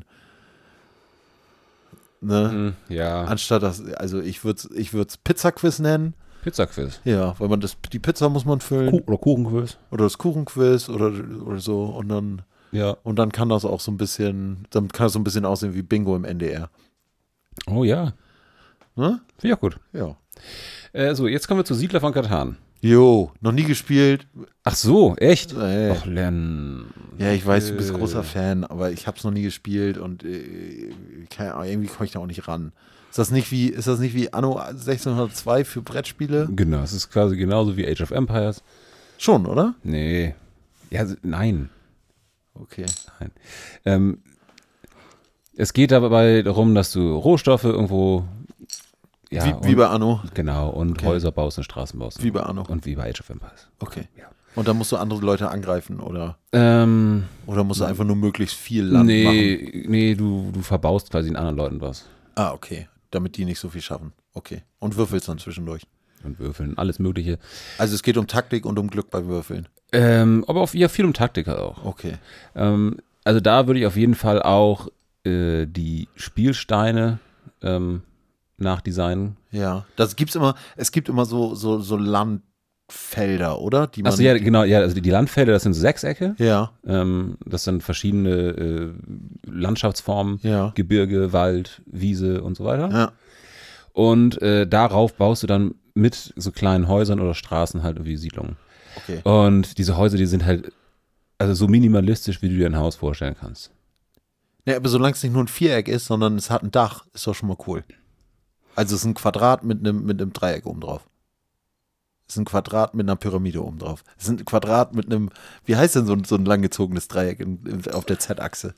ne? Ja. Anstatt das, also ich würde es ich würd's Pizza-Quiz nennen. Pizza-Quiz. Ja, weil man das, die Pizza muss man füllen. Kuh- Oder Kuchenquiz. Oder das Kuchenquiz oder, oder so. Und dann, Ja. und dann kann das auch so ein bisschen, dann kann das so ein bisschen aussehen wie Bingo im N D R. Oh ja. Ne? Finde ich auch gut. Ja. Äh, so, jetzt kommen wir zu Siedler von Katan. Jo, noch nie gespielt. Ach so, echt? Ey. Ach, Len. Ja, ich weiß, du bist Äh. großer Fan, aber ich habe es noch nie gespielt und äh, keine Ahnung, irgendwie komme ich da auch nicht ran. Ist das nicht wie, ist das nicht wie Anno sechzehnhundertzwei für Brettspiele? Genau, es ist quasi genauso wie Age of Empires. Schon, oder? Nee. Ja, s- nein. Okay. Nein. Ähm, es geht dabei darum, dass du Rohstoffe irgendwo. Ja, wie, und, wie bei Anno. Genau, und Okay. Häuser baust und Straßen baust. Wie bei Anno. Und wie bei Age of Empires. Okay. Ja. Und dann musst du andere Leute angreifen oder, Ähm, oder musst du einfach nur möglichst viel Land machen? nee, nee, du, du verbaust quasi den anderen Leuten was. Ah, okay. Damit die nicht so viel schaffen. Okay. Und würfelst dann zwischendurch. Und würfeln, alles Mögliche. Also es geht um Taktik und um Glück beim Würfeln. Ähm, aber auch ja, viel um Taktik halt auch. Okay. Ähm, also da würde ich auf jeden Fall auch äh, die Spielsteine ähm, nachdesignen. Ja. Das gibt's immer, es gibt immer so, so, so Landfelder, oder? Die man, Achso, ja, genau, ja, also die Landfelder, das sind so Sechsecke. Ja. Ähm, das sind verschiedene äh, Landschaftsformen, Ja. Gebirge, Wald, Wiese und so weiter. Ja. Und äh, darauf baust du dann mit so kleinen Häusern oder Straßen halt irgendwie Siedlungen. Okay. Und diese Häuser, die sind halt also so minimalistisch, wie du dir ein Haus vorstellen kannst. Ja, aber solange es nicht nur ein Viereck ist, sondern es hat ein Dach, ist doch schon mal cool. Also es ist ein Quadrat mit einem mit einem Dreieck oben drauf. Es ist ein Quadrat mit einer Pyramide oben drauf. Es ist ein Quadrat mit einem, wie heißt denn so ein, so ein langgezogenes Dreieck in, in, auf der Z-Achse?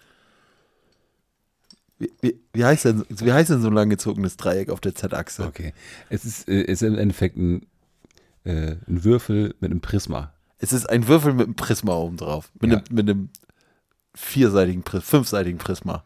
Wie, wie, wie, heißt denn, wie heißt denn so ein langgezogenes Dreieck auf der Z-Achse? Okay. Es ist, äh, ist im Endeffekt ein, äh, ein Würfel mit einem Prisma. Es ist ein Würfel mit einem Prisma oben drauf. Mit, Ja. einem, mit einem vierseitigen, Prisma, fünfseitigen Prisma.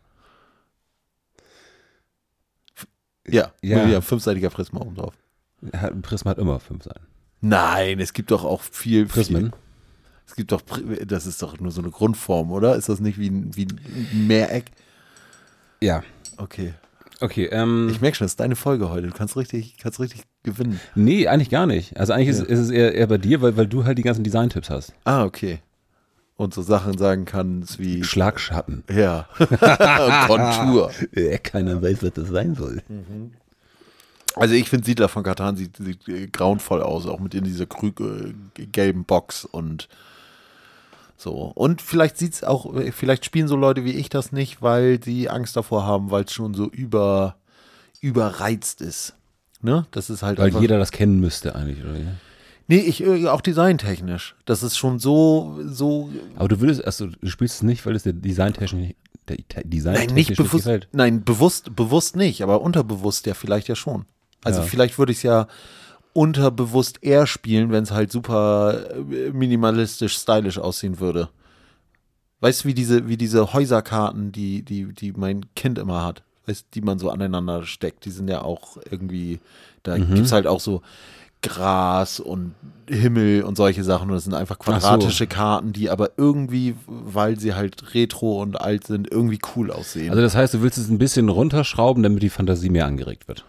Ja, Ja. ja, fünfseitiger Prisma oben drauf. Hat- Ein Prisma hat immer fünf Seiten. Nein, es gibt doch auch viel Prismen? Viel, es gibt doch, Pri- das ist doch nur so eine Grundform, oder? Ist das nicht wie ein, wie ein Mehreck? Ja. Okay. Okay, ähm. Ich merke schon, das ist deine Folge heute. Du kannst richtig, kannst richtig gewinnen. Nee, eigentlich gar nicht. Also eigentlich ist, Ja. ist es eher, eher bei dir, weil, weil du halt die ganzen Design-Tipps hast. Ah, okay. Und so Sachen sagen kannst wie, Schlagschatten. ja, Kontur. Äh, keiner weiß, was das sein soll. Also ich finde Siedler von Catan sieht, sieht äh, grauenvoll aus, auch mit in dieser krü- äh, gelben Box und so. Und vielleicht sieht's auch, äh, vielleicht spielen so Leute wie ich das nicht, weil sie Angst davor haben, weil es schon so über, überreizt ist. Ne? Das ist halt Weil einfach, jeder das kennen müsste eigentlich, oder? Ja? nee, ich äh, auch designtechnisch. Das ist schon so, so Aber du würdest, also du spielst es nicht, weil es dir designtechnisch, der Design Nein, nicht nicht bewusst. gefällt. Nein, bewusst, bewusst nicht, aber unterbewusst ja vielleicht ja schon. Also Ja. vielleicht würde ich es ja unterbewusst eher spielen, wenn es halt super äh, minimalistisch, stylisch aussehen würde. Weißt du, wie diese, wie diese Häuserkarten, die, die, die mein Kind immer hat, weißt, die man so aneinander steckt, die sind ja auch irgendwie, da Mhm. gibt es halt auch so Gras und Himmel und solche Sachen. Und das sind einfach Ach so. quadratische Karten, die aber irgendwie, weil sie halt retro und alt sind, irgendwie cool aussehen. Also das heißt, du willst es ein bisschen runterschrauben, damit die Fantasie mehr angeregt wird.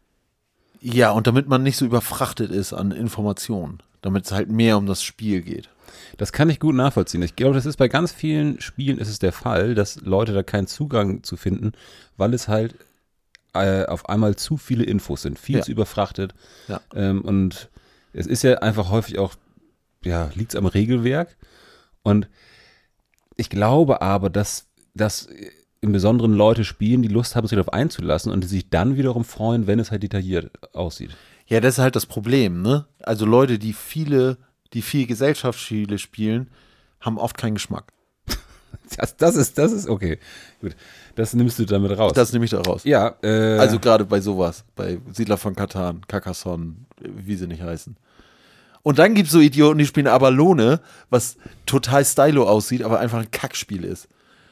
Ja, und damit man nicht so überfrachtet ist an Informationen, damit es halt mehr um das Spiel geht. Das kann ich gut nachvollziehen. Ich glaube, das ist bei ganz vielen Spielen ist es der Fall, dass Leute da keinen Zugang zu finden, weil es halt äh, auf einmal zu viele Infos sind, viel Ja. zu überfrachtet. Ja. Ähm, und es ist ja einfach häufig auch, ja, liegt es am Regelwerk. Und ich glaube aber, dass, dass im Besonderen Leute spielen, die Lust haben, sich darauf einzulassen und die sich dann wiederum freuen, wenn es halt detailliert aussieht. Ja, das ist halt das Problem, ne? Also Leute, die viele, die viel Gesellschaftsspiele spielen, haben oft keinen Geschmack. Das, das ist, das ist okay. Gut, das nimmst du damit raus. Das nehme ich da raus. ja, äh, Also gerade bei sowas, bei Siedler von Catan, Carcassonne, wie sie nicht heißen. Und dann gibt es so Idioten, die spielen Abalone, was total stylo aussieht, aber einfach ein Kackspiel ist.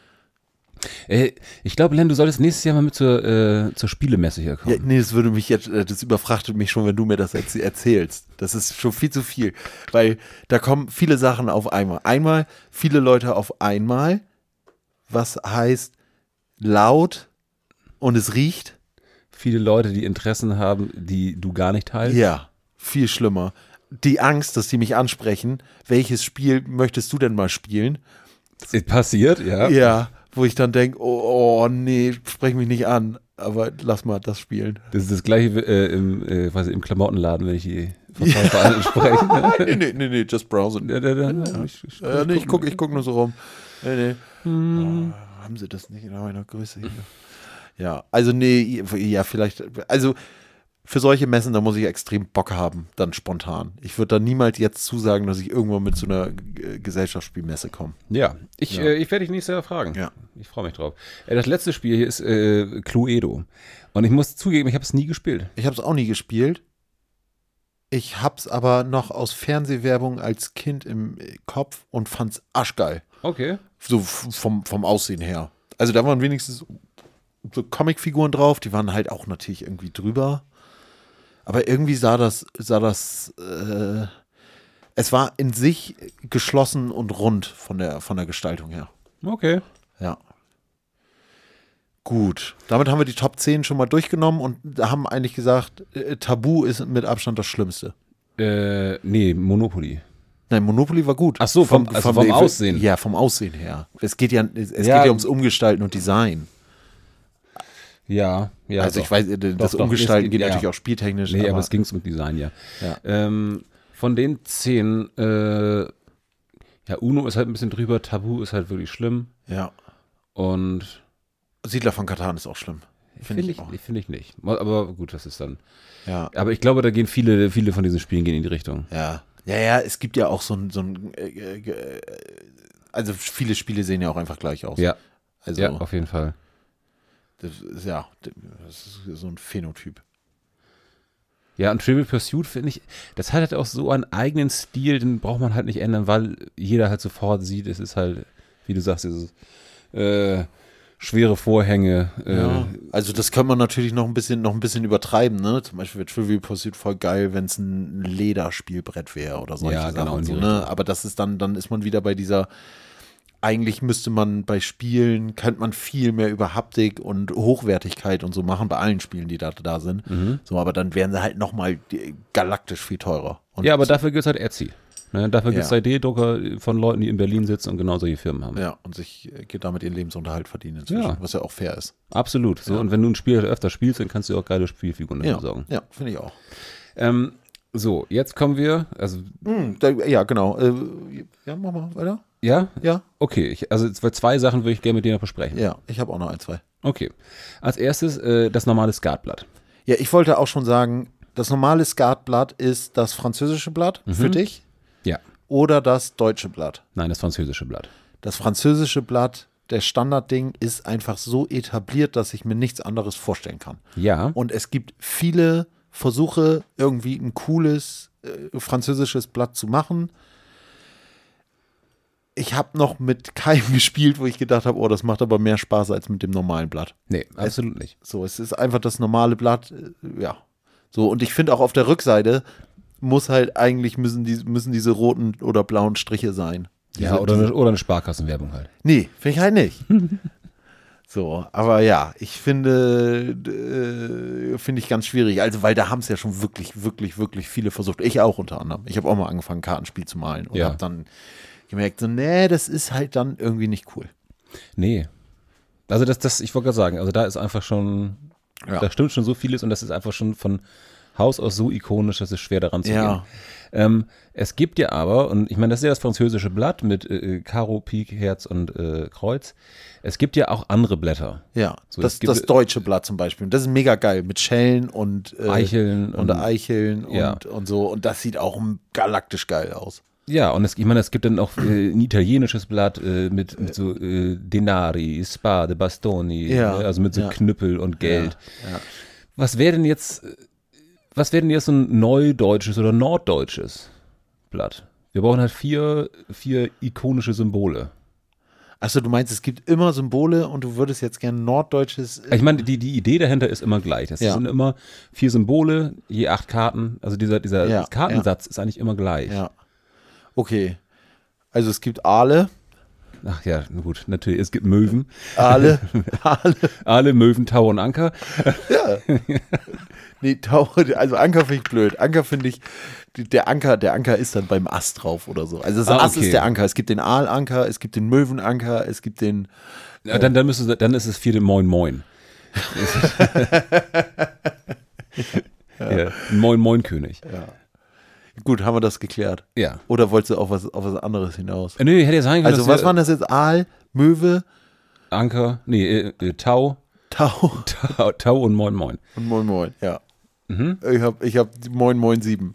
Äh, ich glaube, Len, du solltest nächstes Jahr mal mit zur, äh, zur Spielemesse hier Ja, kommen. nee, das würde mich jetzt, äh, das überfrachtet mich schon, wenn du mir das erz- erzählst. Das ist schon viel zu viel, weil da kommen viele Sachen auf einmal. Einmal viele Leute auf einmal, was heißt laut und es riecht. Viele Leute, die Interessen haben, die du gar nicht teilst. Ja, viel schlimmer. Die Angst, dass die mich ansprechen, welches Spiel möchtest du denn mal spielen? Ist passiert, ja. Ja, wo ich dann denke, oh, oh nee, sprech mich nicht an, aber lass mal das spielen. Das ist das gleiche äh, im, äh, weiß ich, im Klamottenladen, wenn ich die Verkäufer anspreche. nee, nee, nee, nee, just browsen. Ja, da, da, da, ich, ich, Äh, nee, ich gucke ich guck nur so rum. Nee, nee. Oh, haben sie das nicht in meiner Größe hier? Ja, also nee, ja, vielleicht, also für solche Messen, da muss ich extrem Bock haben, dann spontan. Ich würde da niemals jetzt zusagen, dass ich irgendwann mit so einer äh, Gesellschaftsspielmesse komme. Ja, ich, Ja. Äh, ich werde dich nächstes Jahr fragen. Ja. Ich freue mich drauf. Äh, das letzte Spiel hier ist äh, Cluedo. Und ich muss zugeben, ich habe es nie gespielt. Ich habe es auch nie gespielt. Ich hab's aber noch aus Fernsehwerbung als Kind im Kopf und fand's arschgeil. Okay. So f- vom, vom Aussehen her. Also da waren wenigstens so Comicfiguren drauf, die waren halt auch natürlich irgendwie drüber. Aber irgendwie sah das, sah das, äh, es war in sich geschlossen und rund von der, von der Gestaltung her. Okay. Ja. Gut, damit haben wir die Top zehn schon mal durchgenommen und haben eigentlich gesagt, äh, Tabu ist mit Abstand das Schlimmste. Äh, nee, Monopoly. Nein, Monopoly war gut. Ach so, vom- also vom Aussehen. Ja, vom Aussehen her. Es geht ja, es es Ja. geht ja ums Umgestalten und Design. Ja, ja. also doch. ich weiß, äh, das Doch, doch, Umgestalten es geht geht- natürlich ja. auch spieltechnisch. Nee, aber, aber es ging um Design, ja. Ja. Ähm, von den zehn, äh, ja, Uno ist halt ein bisschen drüber, Tabu ist halt wirklich schlimm. ja. Und Siedler von Katan ist auch schlimm. finde Finde ich, ich auch. ich, find ich nicht. Aber gut, das ist dann. Ja, Aber ich glaube, da gehen viele, viele von diesen Spielen gehen in die Richtung. ja. Ja, ja, es gibt ja auch so ein, so ein äh, äh, also viele Spiele sehen ja auch einfach gleich aus. Ja, Also, ja, auf jeden Fall. das ist, ja, das ist so ein Phänotyp. Ja, und Trivial Pursuit, finde ich, das hat halt auch so einen eigenen Stil, den braucht man halt nicht ändern, weil jeder halt sofort sieht, es ist halt, wie du sagst, dieses äh, schwere Vorhänge. Äh, Ja, also das kann man natürlich noch ein bisschen, noch ein bisschen übertreiben, ne? Zum Beispiel wäre Trivial Pursuit voll geil, wenn es ein Lederspielbrett wäre oder solche Ja, Sachen. genau, in die so, ne? Richtung. Aber das ist dann, dann ist man wieder bei dieser, eigentlich müsste man bei Spielen, könnte man viel mehr über Haptik und Hochwertigkeit und so machen, bei allen Spielen, die da, da sind. So, aber dann wären sie halt nochmal galaktisch viel teurer. Und ja, aber dafür gibt es halt Etsy. Ne? Dafür gibt es Ja. drei D-Drucker von Leuten, die in Berlin sitzen und genau solche Firmen haben. Ja, und sich äh, damit ihren Lebensunterhalt verdienen inzwischen, Ja. was ja auch fair ist. Absolut. So, Ja. und wenn du ein Spiel öfter spielst, dann kannst du auch geile Spielfiguren dafür Ja, besorgen. ja, finde ich auch. Ähm, so, jetzt kommen wir, also, Hm, da, ja, genau. Äh, ja, mach mal weiter. ja? Ja, Okay, ich, also zwei- zwei Sachen würde ich gerne mit dir noch besprechen. ja, ich habe auch noch ein, zwei. Okay. Als erstes äh, das normale Skatblatt. Ja, ich wollte auch schon sagen, das normale Skatblatt ist das französische Blatt für dich Ja. oder das deutsche Blatt. Nein, das französische Blatt. Das französische Blatt, der Standardding, ist einfach so etabliert, dass ich mir nichts anderes vorstellen kann. Ja. Und es gibt viele Versuche, irgendwie ein cooles äh, französisches Blatt zu machen. Ich habe noch mit keinem gespielt, wo ich gedacht habe, oh, das macht aber mehr Spaß als mit dem normalen Blatt. Nee, absolut nicht. So, es ist einfach das normale Blatt, äh, ja. So, und ich finde auch auf der Rückseite muss halt eigentlich, müssen, die, müssen diese roten oder blauen Striche sein. Ja, Diese- oder diese- eine, oder eine Sparkassenwerbung halt. Nee, finde ich halt nicht. So, aber ja, ich finde, äh, finde ich ganz schwierig. Also, weil da haben es ja schon wirklich, wirklich, wirklich viele versucht. Ich auch unter anderem. Ich habe auch mal angefangen, Kartenspiel zu malen und Ja. habe dann gemerkt, so, nee, das ist halt dann irgendwie nicht cool. Nee. Also das, das, ich wollte gerade sagen, also da ist einfach schon, Ja. da stimmt schon so vieles und das ist einfach schon von Haus aus so ikonisch, dass es schwer daran zu Ja. gehen. Ähm, es gibt ja aber, und ich meine, das ist ja das französische Blatt mit äh, Karo, Pik, Herz und äh, Kreuz. Es gibt ja auch andere Blätter. Ja, So, das, es gibt- das deutsche Blatt zum Beispiel. Und das ist mega geil mit Schellen und äh, Eicheln und, und- Eicheln ja. und, und so. Und das sieht auch galaktisch geil aus. Ja, und es, ich meine, es gibt dann auch äh, ein italienisches Blatt äh, mit, mit so äh, Denari, Spade, Bastoni, Ja, ne, also mit so ja. Knüppel und Geld. Ja, ja. Was wäre denn jetzt, äh, was wäre denn jetzt so ein neudeutsches oder norddeutsches Blatt? Wir brauchen halt vier, vier ikonische Symbole. Achso, du meinst, es gibt immer Symbole und du würdest jetzt gerne norddeutsches. äh, Ich meine, die, die Idee dahinter ist immer gleich. Das Ja. sind immer vier Symbole, je acht Karten. Also dieser, dieser Ja, Kartensatz ist eigentlich immer gleich. Ja. Okay. Also es gibt Aale. Ach ja, na gut, natürlich. Es gibt Möwen. Aale. Aale. Aale, Möwen, Tau und Anker. Nee, Tau, also Anker finde ich blöd. Anker finde ich, der Anker, der Anker ist dann beim Ast drauf oder so. Also das Ah, Ast okay. ist der Anker. Es gibt den Aalanker, es gibt den Möwenanker, es gibt den. Ja, dann, dann, müsste, dann ist es vierte Moin Moin. ja. Moin Moin König. Gut, haben wir das geklärt. Ja. Oder wolltest du auf was, auf was anderes hinaus? Äh, Nö, hätte ja sein können, Also dass was wir- waren das jetzt? Aal, Möwe, Anker, nee, äh, äh, Tau, Tau Tau, Tau und Moin Moin. und Moin Moin. Ja. Mhm. Ich habe ich hab die Moin Moin sieben.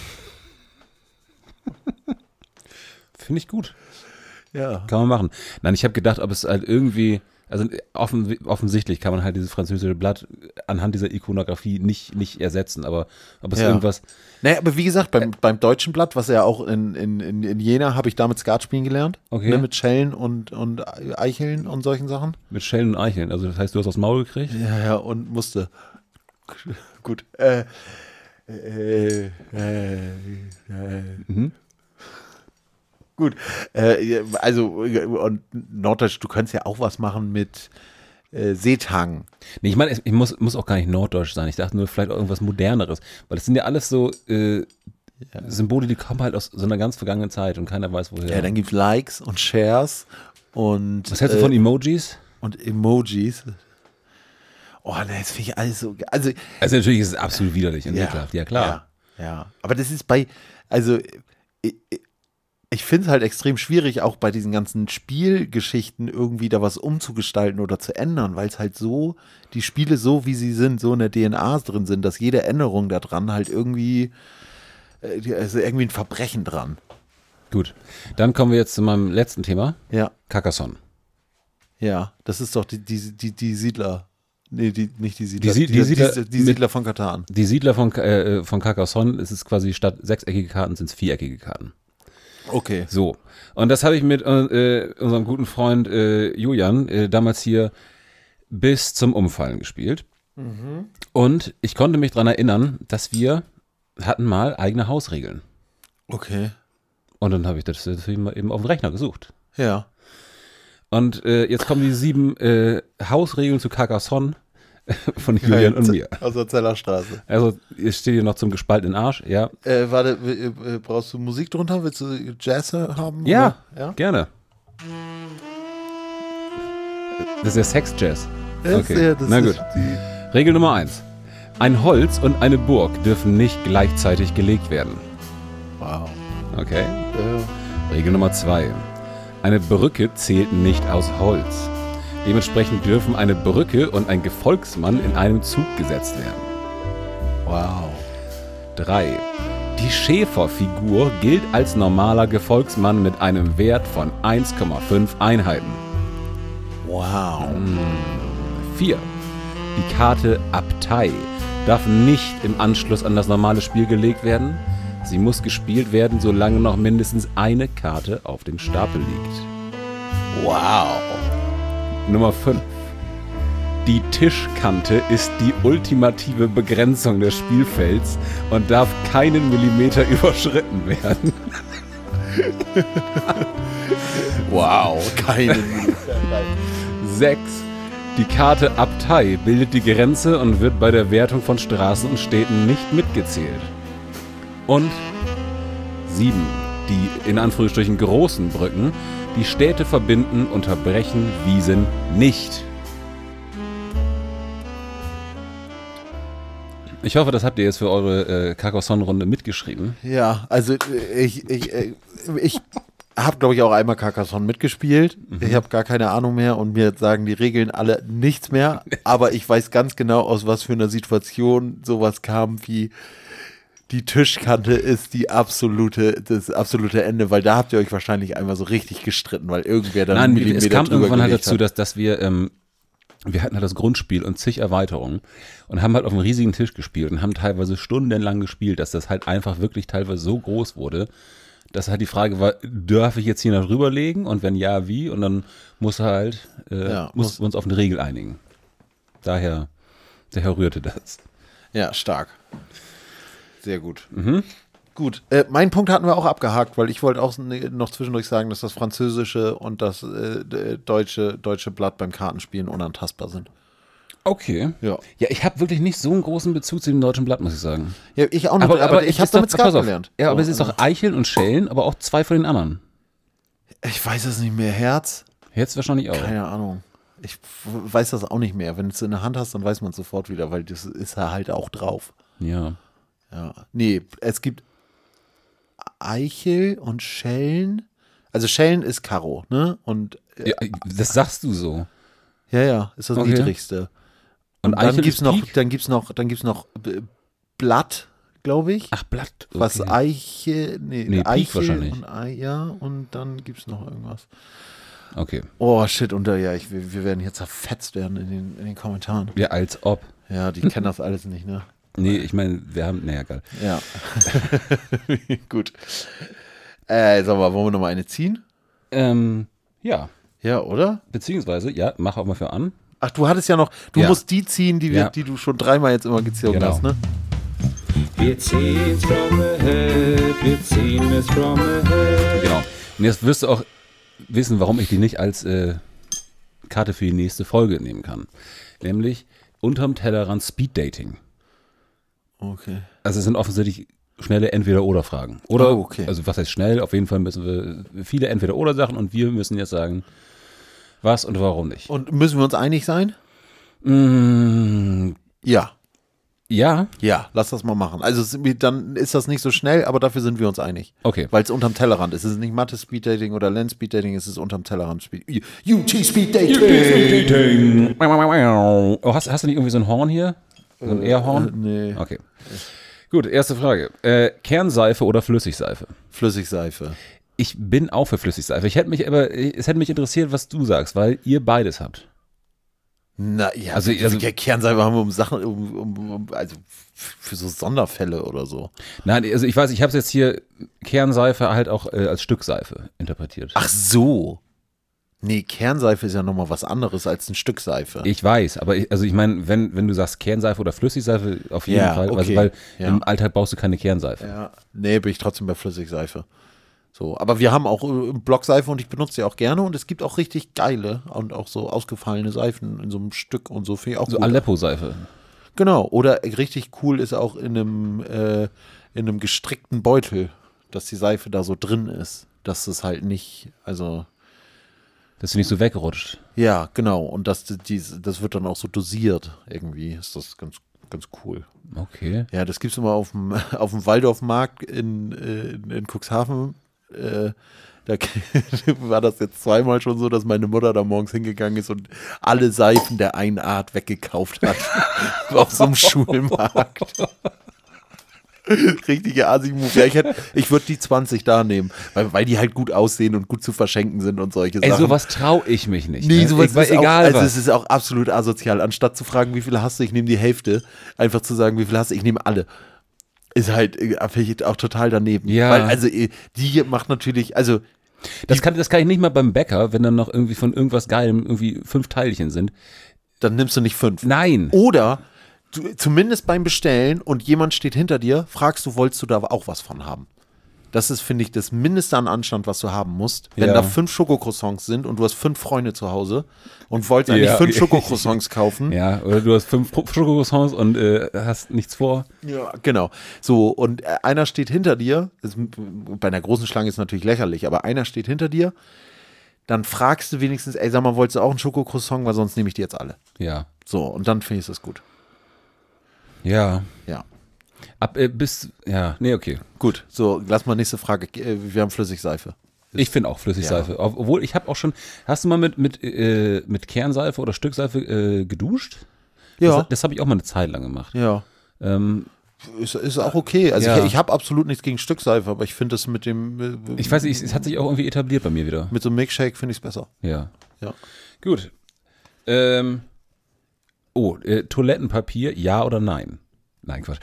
Finde ich gut. Ja. Kann man machen. Nein, ich habe gedacht, ob es halt irgendwie, also offen, offensichtlich kann man halt dieses französische Blatt anhand dieser Ikonografie nicht, nicht ersetzen, aber ob es Ja. irgendwas, Naja, aber wie gesagt, beim, beim deutschen Blatt, was ja auch in, in, in, in Jena, habe ich damit Skat spielen gelernt. Okay. Ne, mit Schellen und, und Eicheln und solchen Sachen. mit Schellen und Eicheln, also das heißt, du hast aufs Maul gekriegt? Ja, ja, und musste. Gut. Äh, äh, äh, äh. Mhm. Gut. Äh, also, und Norddeutsch, du könntest ja auch was machen mit äh, Seetang. Nee, ich meine, es- ich muss, muss auch gar nicht norddeutsch sein. Ich dachte nur vielleicht auch irgendwas Moderneres. Weil das sind ja alles so äh, Symbole, die kommen halt aus so einer ganz vergangenen Zeit und keiner weiß woher. Ja, dann gibt es Likes und Shares und, Was hältst du äh, von Emojis? und Emojis. Oh, ne, das finde ich alles so. Also, Also natürlich ist es absolut widerlich und ja, ekelhaft. Ja, klar. Ja, ja. Aber das ist bei, also, ich, ich finde es halt extrem schwierig, auch bei diesen ganzen Spielgeschichten irgendwie da was umzugestalten oder zu ändern, weil es halt so, die Spiele so, wie sie sind, so in der D N A drin sind, dass jede Änderung da dran halt irgendwie, äh, also irgendwie ein Verbrechen dran. Gut, dann kommen wir jetzt zu meinem letzten Thema. Ja. Carcassonne. Ja, das ist doch die, die, die, die Siedler. Nee, die, nicht die Siedler. Die, Sie- die Siedler, die, die Siedler von Katan. Die Siedler von, äh, von Carcassonne, es ist quasi statt sechseckige Karten sind es viereckige Karten. Okay. So, und das habe ich mit äh, unserem guten Freund äh, Julian äh, damals hier bis zum Umfallen gespielt. Mhm. Und ich konnte mich daran erinnern, dass wir hatten mal eigene Hausregeln. Okay. Und dann habe ich das eben auf dem Rechner gesucht. Ja. Und äh, jetzt kommen die sieben äh, Hausregeln zu Carcassonne von Julian und mir. Aus der Zellerstraße. Also, es steht hier noch zum gespaltenen Arsch, ja. Äh, warte, äh, brauchst du Musik drunter? Willst du Jazz haben? Ja, oder? Ja? gerne. Das ist ja Sex-Jazz. Das, Okay, ja, das na ist gut. Die, Regel Nummer eins. Ein Holz und eine Burg dürfen nicht gleichzeitig gelegt werden. wow. Okay. Äh, Regel Nummer zwei. Eine Brücke zählt nicht aus Holz. Dementsprechend dürfen eine Brücke und ein Gefolgsmann in einem Zug gesetzt werden. wow. drei. Die Schäferfigur gilt als normaler Gefolgsmann mit einem Wert von eins Komma fünf Einheiten. Wow. vier. Die Karte Abtei darf nicht im Anschluss an das normale Spiel gelegt werden. Sie muss gespielt werden, solange noch mindestens eine Karte auf dem Stapel liegt. Wow. Nummer fünf. Die Tischkante ist die ultimative Begrenzung des Spielfelds und darf keinen Millimeter überschritten werden. Wow. Keine. sechs. Die Karte Abtei bildet die Grenze und wird bei der Wertung von Straßen und Städten nicht mitgezählt. Und sieben. Die in Anführungsstrichen großen Brücken, die Städte verbinden, unterbrechen Wiesen nicht. Ich hoffe, das habt ihr jetzt für eure äh, Carcassonne-Runde mitgeschrieben. Ja, also äh, ich, ich, äh, ich habe, glaube ich, auch einmal Carcassonne mitgespielt. Mhm. Ich habe gar keine Ahnung mehr und mir sagen die Regeln alle nichts mehr. Aber ich weiß ganz genau, aus was für einer Situation sowas kam wie die Tischkante ist die absolute, das absolute Ende, weil da habt ihr euch wahrscheinlich einmal so richtig gestritten, weil irgendwer dann Nein, einen Millimeter es kam drüber irgendwann halt gelegt dazu, hat. dass, dass wir, ähm, wir hatten halt das Grundspiel und zig Erweiterungen und haben halt auf einem riesigen Tisch gespielt und haben teilweise stundenlang gespielt, dass das halt einfach wirklich teilweise so groß wurde, dass halt die Frage war, darf ich jetzt hier noch drüber legen und wenn ja, wie? Und dann muss halt, äh, Ja, mussten muss- wir uns auf eine Regel einigen. Daher, daher rührte das. Ja, stark. Sehr gut. Mhm. Gut, äh, meinen Punkt hatten wir auch abgehakt, weil ich wollte auch ne- noch zwischendurch sagen, dass das französische und das äh, d- deutsche, deutsche Blatt beim Kartenspielen unantastbar sind. Okay. Ja. Ja, ich habe wirklich nicht so einen großen Bezug zu dem deutschen Blatt, muss ich sagen. Ja, ich auch nicht, aber, aber ich habe ist doch- damit pass Skat auf. gelernt. Ja, aber So, es ist also, doch Eicheln und Schellen, aber auch zwei von den anderen. ich weiß es nicht mehr, Herz? Jetzt wahrscheinlich auch. Keine Ahnung. Ich f- weiß das auch nicht mehr. Wenn du es in der Hand hast, dann weiß man es sofort wieder, weil das ist ja halt auch drauf. Ja. Ja. Nee, es gibt Eichel und Schellen. Also Schellen ist Karo, ne? Und äh, Ja, das sagst du so. ja, ja, ist das Okay. niedrigste. Und Und dann Eichel gibt's ist noch, Pik? dann gibt's noch, dann gibt's noch B- Blatt, glaube ich. Ach, Blatt. Okay. Was Eiche, nee, Nee, Pik Eichel wahrscheinlich. und Ei, ja, und dann gibt's noch irgendwas. Okay. Oh shit, und da, ja, ich, wir, wir werden hier zerfetzt werden in den, in den Kommentaren. Ja, als ob. Ja, die kennen das alles nicht, ne? Nee, ich meine, wir haben, naja, geil. Ja. Gut. Äh, sag mal, wollen wir nochmal eine ziehen? Ähm, ja. Ja, oder? Beziehungsweise, ja, mach auch mal für an. Ach, du hattest ja noch, du Ja. musst die ziehen, die, wir, Ja. die du schon dreimal jetzt immer gezogen Genau. hast, ne? Wir ziehen's from the head, wir ziehen es from the head. Genau. Und jetzt wirst du auch wissen, warum ich die nicht als äh, Karte für die nächste Folge nehmen kann. Nämlich unterm Tellerrand Speed Dating. Okay. Also es sind offensichtlich schnelle Entweder-Oder-Fragen. Oder, Oh, okay. also was heißt schnell? Auf jeden Fall müssen wir viele Entweder-Oder-Sachen und wir müssen jetzt sagen, was und warum nicht. Und müssen wir uns einig sein? Mm, Ja. Ja, Ja, lass das mal machen. Also es- dann ist das nicht so schnell, aber dafür sind wir uns einig. okay. Weil es unterm Tellerrand ist. Es ist nicht Mathe Speed Dating oder Len Speed Dating, es ist unterm Tellerrand Speed. U T Speed Dating. Oh, hast, hast du nicht irgendwie so ein Horn hier? So ein Airhorn? Nee, Okay. Gut, erste Frage. Äh, Kernseife oder Flüssigseife? Flüssigseife. Ich bin auch für Flüssigseife. Ich hätte mich aber, es hätte mich interessiert, was du sagst, weil ihr beides habt. Na ja, Also- also, also- also Kernseife haben wir um Sachen, um, um, um, also für so Sonderfälle oder so. Nein, also ich weiß, ich habe es jetzt hier Kernseife halt auch äh, als Stückseife interpretiert. Ach so. Nee, Kernseife ist ja nochmal was anderes als ein Stück Seife. Ich weiß, aber ich, also ich meine, wenn, wenn du sagst Kernseife oder Flüssigseife, auf jeden Ja, Fall, also okay, weil ja. im Alltag brauchst du keine Kernseife. Ja, nee, bin ich trotzdem bei Flüssigseife. So, aber wir haben auch äh, Blockseife und ich benutze sie auch gerne und es gibt auch richtig geile und auch so ausgefallene Seifen in so einem Stück und so, finde ich auch So gut. Aleppo-Seife. Genau, oder richtig cool ist auch in einem, äh, in einem gestrickten Beutel, dass die Seife da so drin ist, dass es halt nicht, also Dass du nicht so wegrutscht. ja, genau, und das, die, das wird dann auch so dosiert irgendwie, ist das ganz, ganz cool. Okay. Ja, das gibt's immer auf dem, auf dem Waldorfmarkt in, äh, in, in Cuxhaven. Äh, da war das jetzt zweimal schon so, dass meine Mutter da morgens hingegangen ist und alle Seifen der einen Art weggekauft hat. Auf so einem Schulmarkt. Richtige Asi-Move. Ja, ich, hätt- ich würde die zwanzig da nehmen, weil, weil die halt gut aussehen und gut zu verschenken sind und solche Ey, Sachen. sowas traue ich mich nicht. Nee, ne? sowas ich, weil ist auch, egal also was. es ist auch absolut asozial. Anstatt zu fragen, wie viel hast du, ich nehme die Hälfte, einfach zu sagen, wie viel hast du, ich nehme alle. Ist halt äh, finde ich auch total daneben. Ja. Weil, also äh, die macht natürlich, also Das kann, das kann ich nicht mal beim Bäcker, wenn dann noch irgendwie von irgendwas Geilem irgendwie fünf Teilchen sind. dann nimmst du nicht fünf. Nein. Oder du, zumindest beim Bestellen und jemand steht hinter dir, fragst du, wolltest du da auch was von haben? Das ist, finde ich, das Mindeste an Anstand, was du haben musst. Wenn Ja. da fünf Schokocroissants sind und du hast fünf Freunde zu Hause und wolltest eigentlich Ja. fünf Schokocroissants kaufen. Ja, oder du hast fünf Schokocroissants und äh, hast nichts vor. Ja, genau. So, und äh, einer steht hinter dir, das, bei einer großen Schlange ist natürlich lächerlich, aber einer steht hinter dir, dann fragst du wenigstens, ey, sag mal, wolltest du auch einen Schokocroissant, weil sonst nehme ich die jetzt alle. Ja. So, und dann finde ich das gut. Ja. Ja. Ab äh, bis, ja, nee, okay. Gut, so, lass mal nächste Frage. Äh, Wir haben Flüssigseife. Ich finde auch Flüssigseife. Ob- Obwohl, ich habe auch schon, hast du mal mit, mit, äh, mit Kernseife oder Stückseife äh, geduscht? Ja. Das, das habe ich auch mal eine Zeit lang gemacht. Ja. Ähm, Ist, ist auch okay. Also Ja. ich, ich habe absolut nichts gegen Stückseife, aber ich finde das mit dem äh, ich weiß nicht, es hat sich auch irgendwie etabliert bei mir wieder. mit so einem Milkshake finde ich es besser. Ja. Ja. Gut. Ähm, oh, äh, Toilettenpapier, ja oder nein? Nein, Quatsch.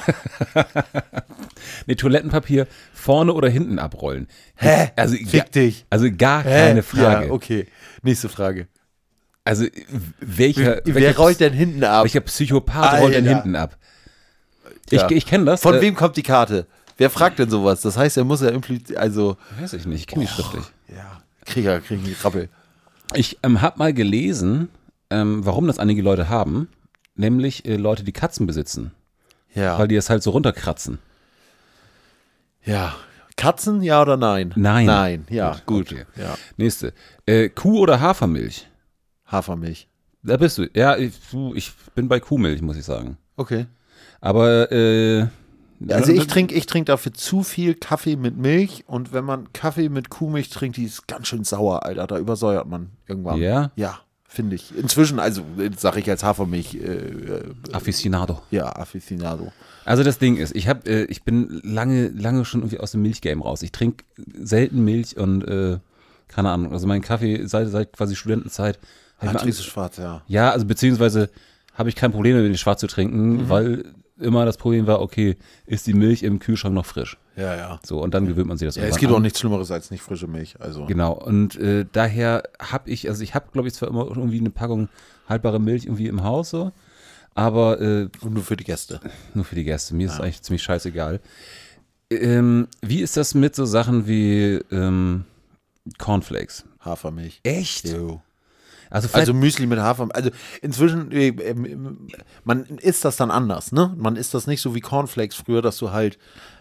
nee, Toilettenpapier vorne oder hinten abrollen. Hä? Also, Fick ga, dich. also gar Hä? keine Frage. Ja, okay. Nächste Frage. Also welcher, Wer welcher, rollt denn hinten ab? welcher Psychopath rollt denn Alter. hinten ab? Ich, Ja. ich kenne das. Von äh, wem kommt die Karte? Wer fragt denn sowas? Das heißt, er muss ja impliziert, also, Weiß ich nicht, ich kenne die schriftlich. ja, Krieger kriegen die Krabbel. Ich ähm, habe mal gelesen, ähm, warum das einige Leute haben, nämlich äh, Leute, die Katzen besitzen, Ja. weil die das halt so runterkratzen. ja. Katzen, ja oder nein? Nein. Nein, ja, gut. Okay. Ja. Nächste. Äh, Kuh oder Hafermilch? Hafermilch. Da bist du. Ja, ich, du, ich bin bei Kuhmilch, muss ich sagen. Okay. Aber, äh, Also ich trinke ich trink dafür zu viel Kaffee mit Milch und wenn man Kaffee mit Kuhmilch trinkt, die ist ganz schön sauer, Alter. Da übersäuert man irgendwann. Ja? Ja, finde ich. Inzwischen, also sage ich als Hafermilch, äh, äh, Aficionado. ja, Aficionado. Also das Ding ist, ich habe, äh, ich bin lange, lange schon irgendwie aus dem Milchgame raus. Ich trinke selten Milch und äh, keine Ahnung. Also mein Kaffee seit, seit quasi Studentenzeit. hab ich Ja, mal trinkst du ange- schwarz, ja. ja, also beziehungsweise habe ich kein Problem damit, den schwarz zu trinken, Mhm. weil immer das Problem war, okay, ist die Milch im Kühlschrank noch frisch? Ja, ja. So, und dann gewöhnt man sich das Ja, es irgendwann gibt an. auch nichts Schlimmeres als nicht frische Milch. Also. Genau, und äh, daher habe ich, also ich habe, glaube ich, zwar immer irgendwie eine Packung haltbare Milch irgendwie im Haus so, aber äh, Und nur für die Gäste. nur für die Gäste. Mir ist es eigentlich ziemlich scheißegal. Ähm, wie ist das mit so Sachen wie ähm, Cornflakes? Hafermilch. Echt? Jo. Also, vielleicht, Also Müsli mit Hafer. Also inzwischen, äh, ähm, man isst das dann anders, ne? Man isst das nicht so wie Cornflakes früher, dass du halt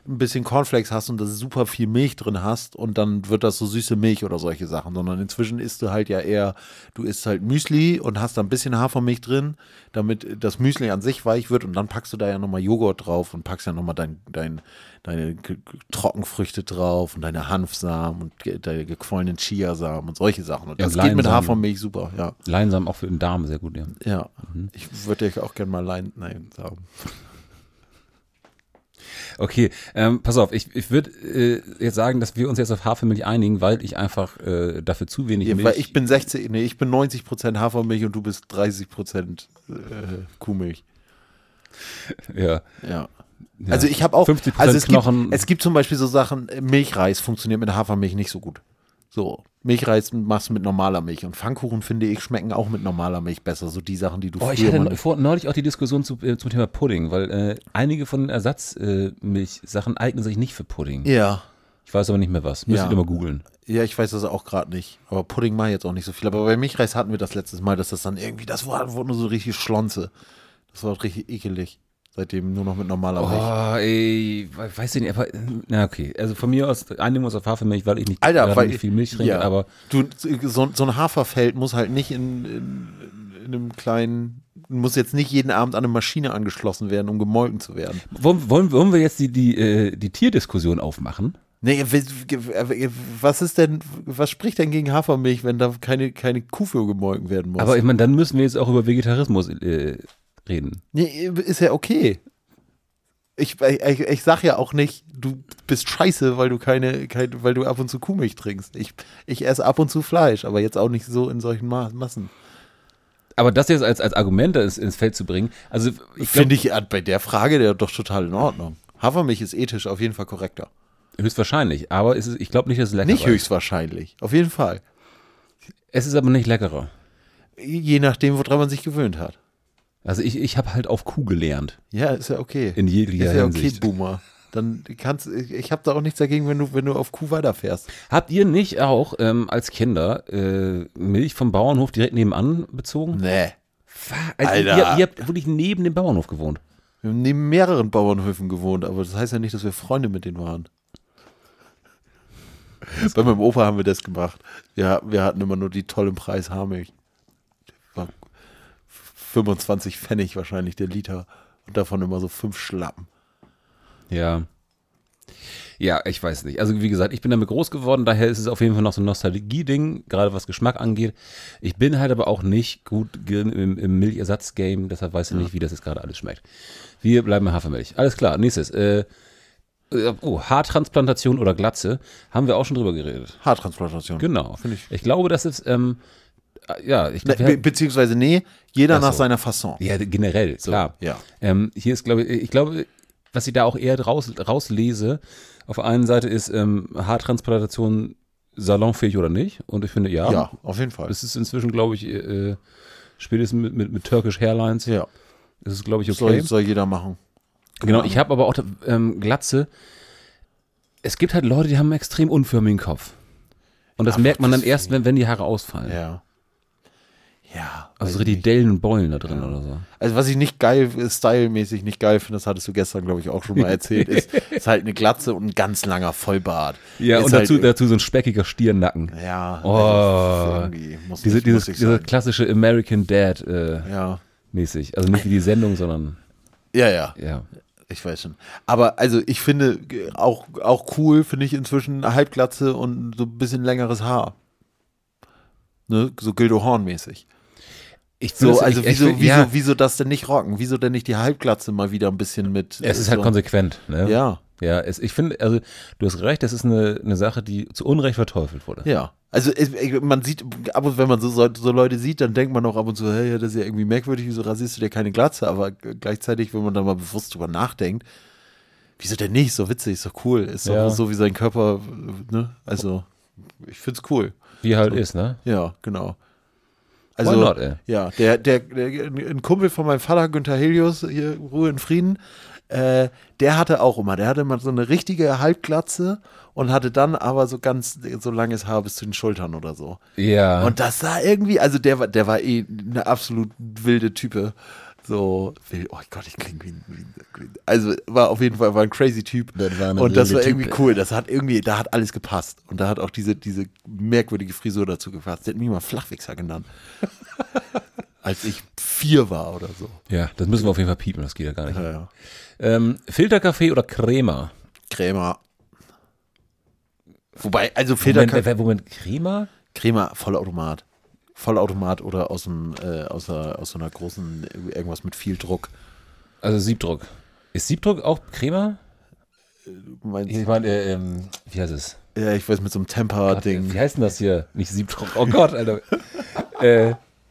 ein bisschen Cornflakes hast und da super viel Milch drin hast und dann wird das so süße Milch oder solche Sachen, sondern inzwischen isst du halt ja eher, du isst halt Müsli und hast da ein bisschen Hafermilch drin, damit das Müsli an sich weich wird und dann packst du da ja nochmal Joghurt drauf und packst ja nochmal dein, dein, deine G- Trockenfrüchte drauf und deine Hanfsamen und ge- deine gequollenen Chiasamen und solche Sachen. Und Ja, das geht mit Leinsamen. Hafermilch super, ja. Leinsamen auch für den Darm sehr gut, ja. Ja, ich würde euch auch gerne mal Lein, nein, sagen. Okay, ähm, pass auf, ich, ich würde äh, jetzt sagen, dass wir uns jetzt auf Hafermilch einigen, weil ich einfach äh, dafür zu wenig Ja, Milch... weil ich bin sechzig, nee, ich bin neunzig Prozent Hafermilch und du bist dreißig Prozent äh, Kuhmilch. ja. Ja. Ja. Also ich habe auch, fünfzig Prozent also es Knochen. gibt, es gibt zum Beispiel so Sachen, äh, Milchreis funktioniert mit Hafermilch nicht so gut. So, Milchreis machst du mit normaler Milch und Pfannkuchen, finde ich, schmecken auch mit normaler Milch besser. So die Sachen, die du Oh, ich früher hatte mal... vor, neulich auch die Diskussion zu, äh, zum Thema Pudding, weil äh, einige von den Ersatzmilchsachen eignen sich nicht für Pudding. Ja, Ich weiß aber nicht mehr was. Müsste Ja. ich immer googeln. ja, ich weiß das auch gerade nicht. Aber Pudding mache ich jetzt auch nicht so viel. Aber bei Milchreis hatten wir das letztes Mal, dass das dann irgendwie, das war, wurde nur so richtig Schlonze. Das war richtig ekelig. Seitdem nur noch mit normaler Milch. Oh, ey, we- weiß ich nicht, aber, na okay. Also von mir aus, einigen wir uns auf Hafermilch, weil ich nicht, Alter, gerade weil nicht viel Milch trinke, ja. aber Du, so, so ein Haferfeld muss halt nicht in, in, in einem kleinen, muss jetzt nicht jeden Abend an eine Maschine angeschlossen werden, um gemolken zu werden. wollen, wollen, wollen wir jetzt die, die, äh, die Tierdiskussion aufmachen? Nee, was ist denn, was spricht denn gegen Hafermilch, wenn da keine, keine Kuh für gemolken werden muss? Aber ich meine, dann müssen wir jetzt auch über Vegetarismus äh, reden. Nee, ist ja okay. Ich, ich, ich sag ja auch nicht, du bist scheiße, weil du keine, keine weil du ab und zu Kuhmilch trinkst. Ich, ich esse ab und zu Fleisch, aber jetzt auch nicht so in solchen Ma- Massen. Aber das jetzt als, als Argument ins, ins Feld zu bringen, also ich glaub, Finde ich äh, bei der Frage der doch total in Ordnung. Hafermilch ist ethisch auf jeden Fall korrekter. höchstwahrscheinlich, aber es ist, ich glaube nicht, dass es lecker Nicht höchstwahrscheinlich, auf jeden Fall. Es ist aber nicht leckerer. Je nachdem, woran man sich gewöhnt hat. Also ich, ich habe halt auf Kuh gelernt, Ja, ist ja okay. in jeglicher ist ja okay, Hinsicht. Boomer. Dann kannst ich, ich habe da auch nichts dagegen, wenn du, wenn du auf Kuh weiterfährst. Habt ihr nicht auch ähm, als Kinder äh, Milch vom Bauernhof direkt nebenan bezogen? Nee. Also Alter. Ihr, ihr habt wirklich neben dem Bauernhof gewohnt. Wir haben neben mehreren Bauernhöfen gewohnt, aber das heißt ja nicht, dass wir Freunde mit denen waren. Bei meinem Opa haben wir das gemacht. Ja, wir hatten immer nur die tollen Preis Haarmilch. War fünfundzwanzig Pfennig wahrscheinlich der Liter. Und davon immer so fünf Schlappen. Ja. Ja, ich weiß nicht. Also wie gesagt, ich bin damit groß geworden, daher ist es auf jeden Fall noch so ein Nostalgie-Ding, gerade was Geschmack angeht. Ich bin halt aber auch nicht gut ge- im, im Milchersatz-Game, deshalb weiß ich nicht, wie das jetzt gerade alles schmeckt. Wir bleiben bei Hafermilch. Alles klar, nächstes. Äh, äh, oh, Haartransplantation oder Glatze, haben wir auch schon drüber geredet. Haartransplantation. Genau. Finde ich. Ich glaube, das ist, ähm, äh, ja, ich Ne, glaube, be beziehungsweise, nee, jeder Ach so. nach seiner Fasson. ja, generell, klar. ja. Ähm, hier ist, glaube ich, ich glaube, was ich da auch eher raus, rauslese, auf der einen Seite ist ähm, Haartransplantation salonfähig oder nicht. Und ich finde, ja. Ja, auf jeden Fall. Das ist inzwischen, glaube ich, äh, spätestens mit, mit, mit Turkish Hairlines. Ja, Das ist, glaube ich, okay. soll, soll jeder machen. Genau, ich habe aber auch ähm, Glatze. Es gibt halt Leute, die haben einen extrem unförmigen Kopf. Und das Ach, merkt man dann das- erst, wenn, wenn die Haare ausfallen. Ja. Ja. Also so weiß richtig nicht. Dellen und Beulen da drin oder so. Also was ich nicht geil, stylmäßig nicht geil finde, das hattest du gestern, glaube ich, auch schon mal erzählt, ist, ist halt eine Glatze und ein ganz langer Vollbart. Ja, ist und halt, dazu, dazu so ein speckiger Stirnnacken. Ja. Oh. also irgendwie muss Diese, nicht, dieses, muss nicht dieser sein. klassische American Dad äh, Ja. mäßig. Also nicht wie die Sendung, sondern Ja, ja. ja. Ich weiß schon. Aber also ich finde auch, auch cool, finde ich inzwischen eine Halbglatze und so ein bisschen längeres Haar. Ne? So Gildo Horn-mäßig. Ich So, finde also ich, ich, wieso, ich, wieso, ja, wieso das denn nicht rocken? Wieso denn nicht die Halbglatze mal wieder ein bisschen mit. es ist so, halt konsequent. Ne? Ja, Ja, es, ich finde, also du hast recht, das ist eine, eine Sache, die zu Unrecht verteufelt wurde. ja. Also es, man sieht, ab und wenn man so, so Leute sieht, dann denkt man auch ab und zu, hey, das ist ja irgendwie merkwürdig, wieso rasierst du dir keine Glatze? Aber gleichzeitig, wenn man da mal bewusst drüber nachdenkt, wieso denn nicht? So witzig, ist doch cool. Ist doch Ja. so wie sein Körper, ne? Also, ich find's cool. Wie halt ist, ne? Ja, genau. Also, Why not, ey? ja, der, der, der, ein Kumpel von meinem Vater, Günther Helios, hier, Ruhe in Frieden, äh, der hatte auch immer, der hatte immer so eine richtige Halbglatze und hatte dann aber so ganz, so langes Haar bis zu den Schultern oder so. Ja. Und das sah irgendwie, also der war, der war eh eine absolut wilde Type. So, oh Gott, ich klinge wie ein, wie ein, also war auf jeden Fall war ein crazy Typ. Das war eine und das war wilde irgendwie Typ, cool. Das hat irgendwie, da hat alles gepasst. Und da hat auch diese, diese merkwürdige Frisur dazu gepasst. Der hat mich mal Flachwichser genannt. Als ich vier war oder so. Ja, das müssen wir auf jeden Fall piepen, das geht ja gar nicht. Ja, ja. Ähm, Filterkaffee oder Crema? Crema. Wobei, also Moment, Filterkaffee. Moment, Moment, Crema? Crema, Vollautomat. Vollautomat oder aus, dem, äh, aus, der, aus so einer großen, irgendwas mit viel Druck. Also Siebdruck. Ist Siebdruck auch Crema? Du meinst, Ich meine, äh, ähm, wie heißt es? ja, ich weiß, mit so einem Temper-Ding. Wie heißt denn das hier? Nicht Siebdruck. Oh Gott, Alter. äh,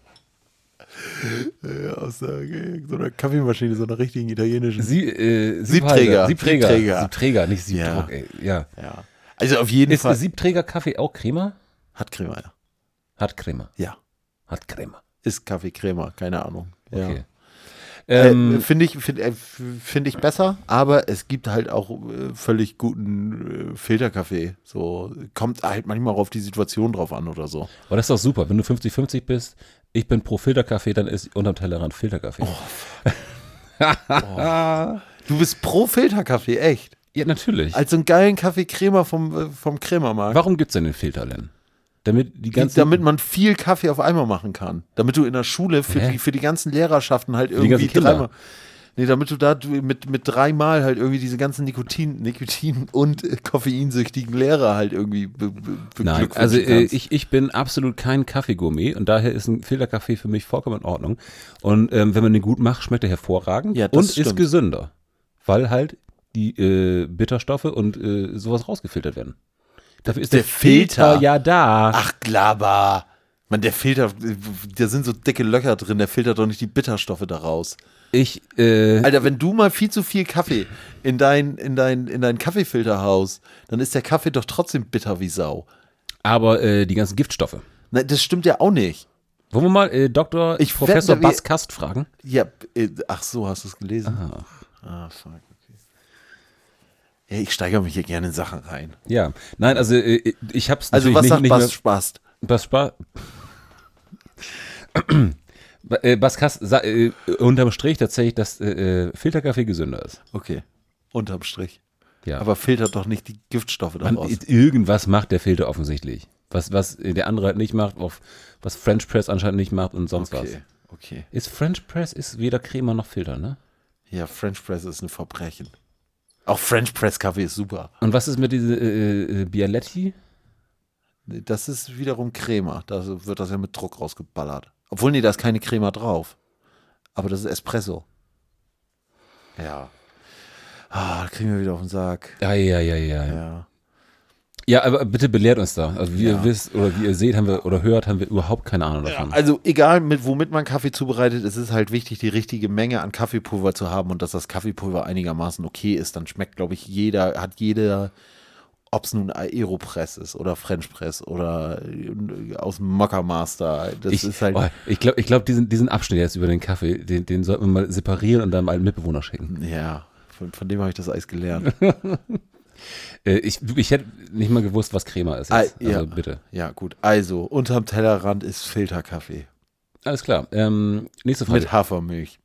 Ja, aus der, so einer Kaffeemaschine, so einer richtigen italienischen. Sie, äh, Siebträger. Siebträger. Siebträger. Siebträger. Siebträger, nicht Siebdruck, Ja. ey. Ja. Ja. Also auf jeden Ist Fall. Siebträger-Kaffee auch Crema? Hat Crema, ja. Hat Crema. Ja. Hat Crema. Ist Kaffee Crema, keine Ahnung. Ja. Okay. Äh, Ähm, Finde ich, find, äh, find ich besser, aber es gibt halt auch äh, völlig guten äh, Filterkaffee. So kommt halt manchmal auf die Situation drauf an oder so. aber das ist doch super. Wenn du fünfzig fünfzig bist, ich bin pro Filterkaffee, dann ist unterm Tellerrand Filterkaffee. Du bist pro Filterkaffee, echt? Ja, natürlich. Als so einen geilen Kaffee Crema vom, äh, vom Crema-Markt. Warum gibt es denn den Filter, Len? Damit die ganzen... Damit man viel Kaffee auf einmal machen kann. Damit du in der Schule für, Hä? die, für die ganzen Lehrerschaften halt die irgendwie ganzen Kinder. dreimal. Nee, damit du da mit, mit dreimal halt irgendwie diese ganzen Nikotin, Nikotin und äh, koffeinsüchtigen Lehrer halt irgendwie be, be, Nein, beglückwünschen also äh, kannst. ich, ich bin absolut kein Kaffeegourmet und daher ist ein Filterkaffee für mich vollkommen in Ordnung. Und ähm, wenn man den gut macht, schmeckt er hervorragend Ja, das und ist stimmt. gesünder, weil halt die äh, Bitterstoffe und äh, sowas rausgefiltert werden. Dafür ist der, Der Filter. ja da. Ach, Glaber. Man, der Filter, da sind so dicke Löcher drin, der filtert doch nicht die Bitterstoffe daraus. Ich, äh, Alter, wenn du mal viel zu viel Kaffee in dein, in dein, in dein Kaffeefilter haust, dann ist der Kaffee doch trotzdem bitter wie Sau. aber äh, die ganzen Giftstoffe. Na, das stimmt ja auch nicht. Wollen wir mal äh, Doktor Ich Professor wette, wir- Bas Kast fragen? Ja, äh, ach so, hast du es gelesen? Ah, fuck, okay. Ja, ich steigere mich hier gerne in Sachen rein. Ja. Nein, also äh, ich hab's Also natürlich was nicht, sagt nicht Bas mehr, Spaß? Bas Spaß. äh, Bas Kast, sa- äh, unterm Strich tatsächlich, dass äh, Filterkaffee gesünder ist. Okay, unterm Strich. Ja. Aber filtert doch nicht die Giftstoffe Man, daraus. irgendwas macht der Filter offensichtlich. Was, was äh, der andere halt nicht macht, auf, was French Press anscheinend nicht macht und sonst was. Okay, okay. Ist French Press ist weder Crema noch Filter, ne? Ja, French Press ist ein Verbrechen. Auch French Press Kaffee ist super. Und was ist mit diese äh, äh, Bialetti? Das ist wiederum Crema. Da wird das ja mit Druck rausgeballert. Obwohl, nee, da ist keine Crema drauf. Aber das ist Espresso. Ja. Ah, da kriegen wir wieder auf den Sack. Ja, ja, ja, ja. Ja. Ja, aber bitte belehrt uns da. Also wie Ja. ihr wisst oder wie ihr seht, haben wir oder hört, haben wir überhaupt keine Ahnung davon. Also egal, mit, womit man Kaffee zubereitet, es ist halt wichtig, die richtige Menge an Kaffeepulver zu haben und dass das Kaffeepulver einigermaßen okay ist. Dann schmeckt, glaube ich, jeder, hat jeder, ob es nun Aeropress ist oder French Press oder äh, aus dem Mocha Master. Das ich ist halt, oh, ich glaube, ich glaub, diesen, diesen Abschnitt jetzt über den Kaffee, den, den sollten wir mal separieren und dann mal einen Mitbewohner schicken. ja, von, von dem habe ich das Eis gelernt. Äh, ich, ich hätte nicht mal gewusst, was Crema ist. Jetzt. Ah, ja. Also bitte. Ja, gut. Also, unterm Tellerrand ist Filterkaffee Alles klar. Ähm, nächste Frage. mit Hafermilch.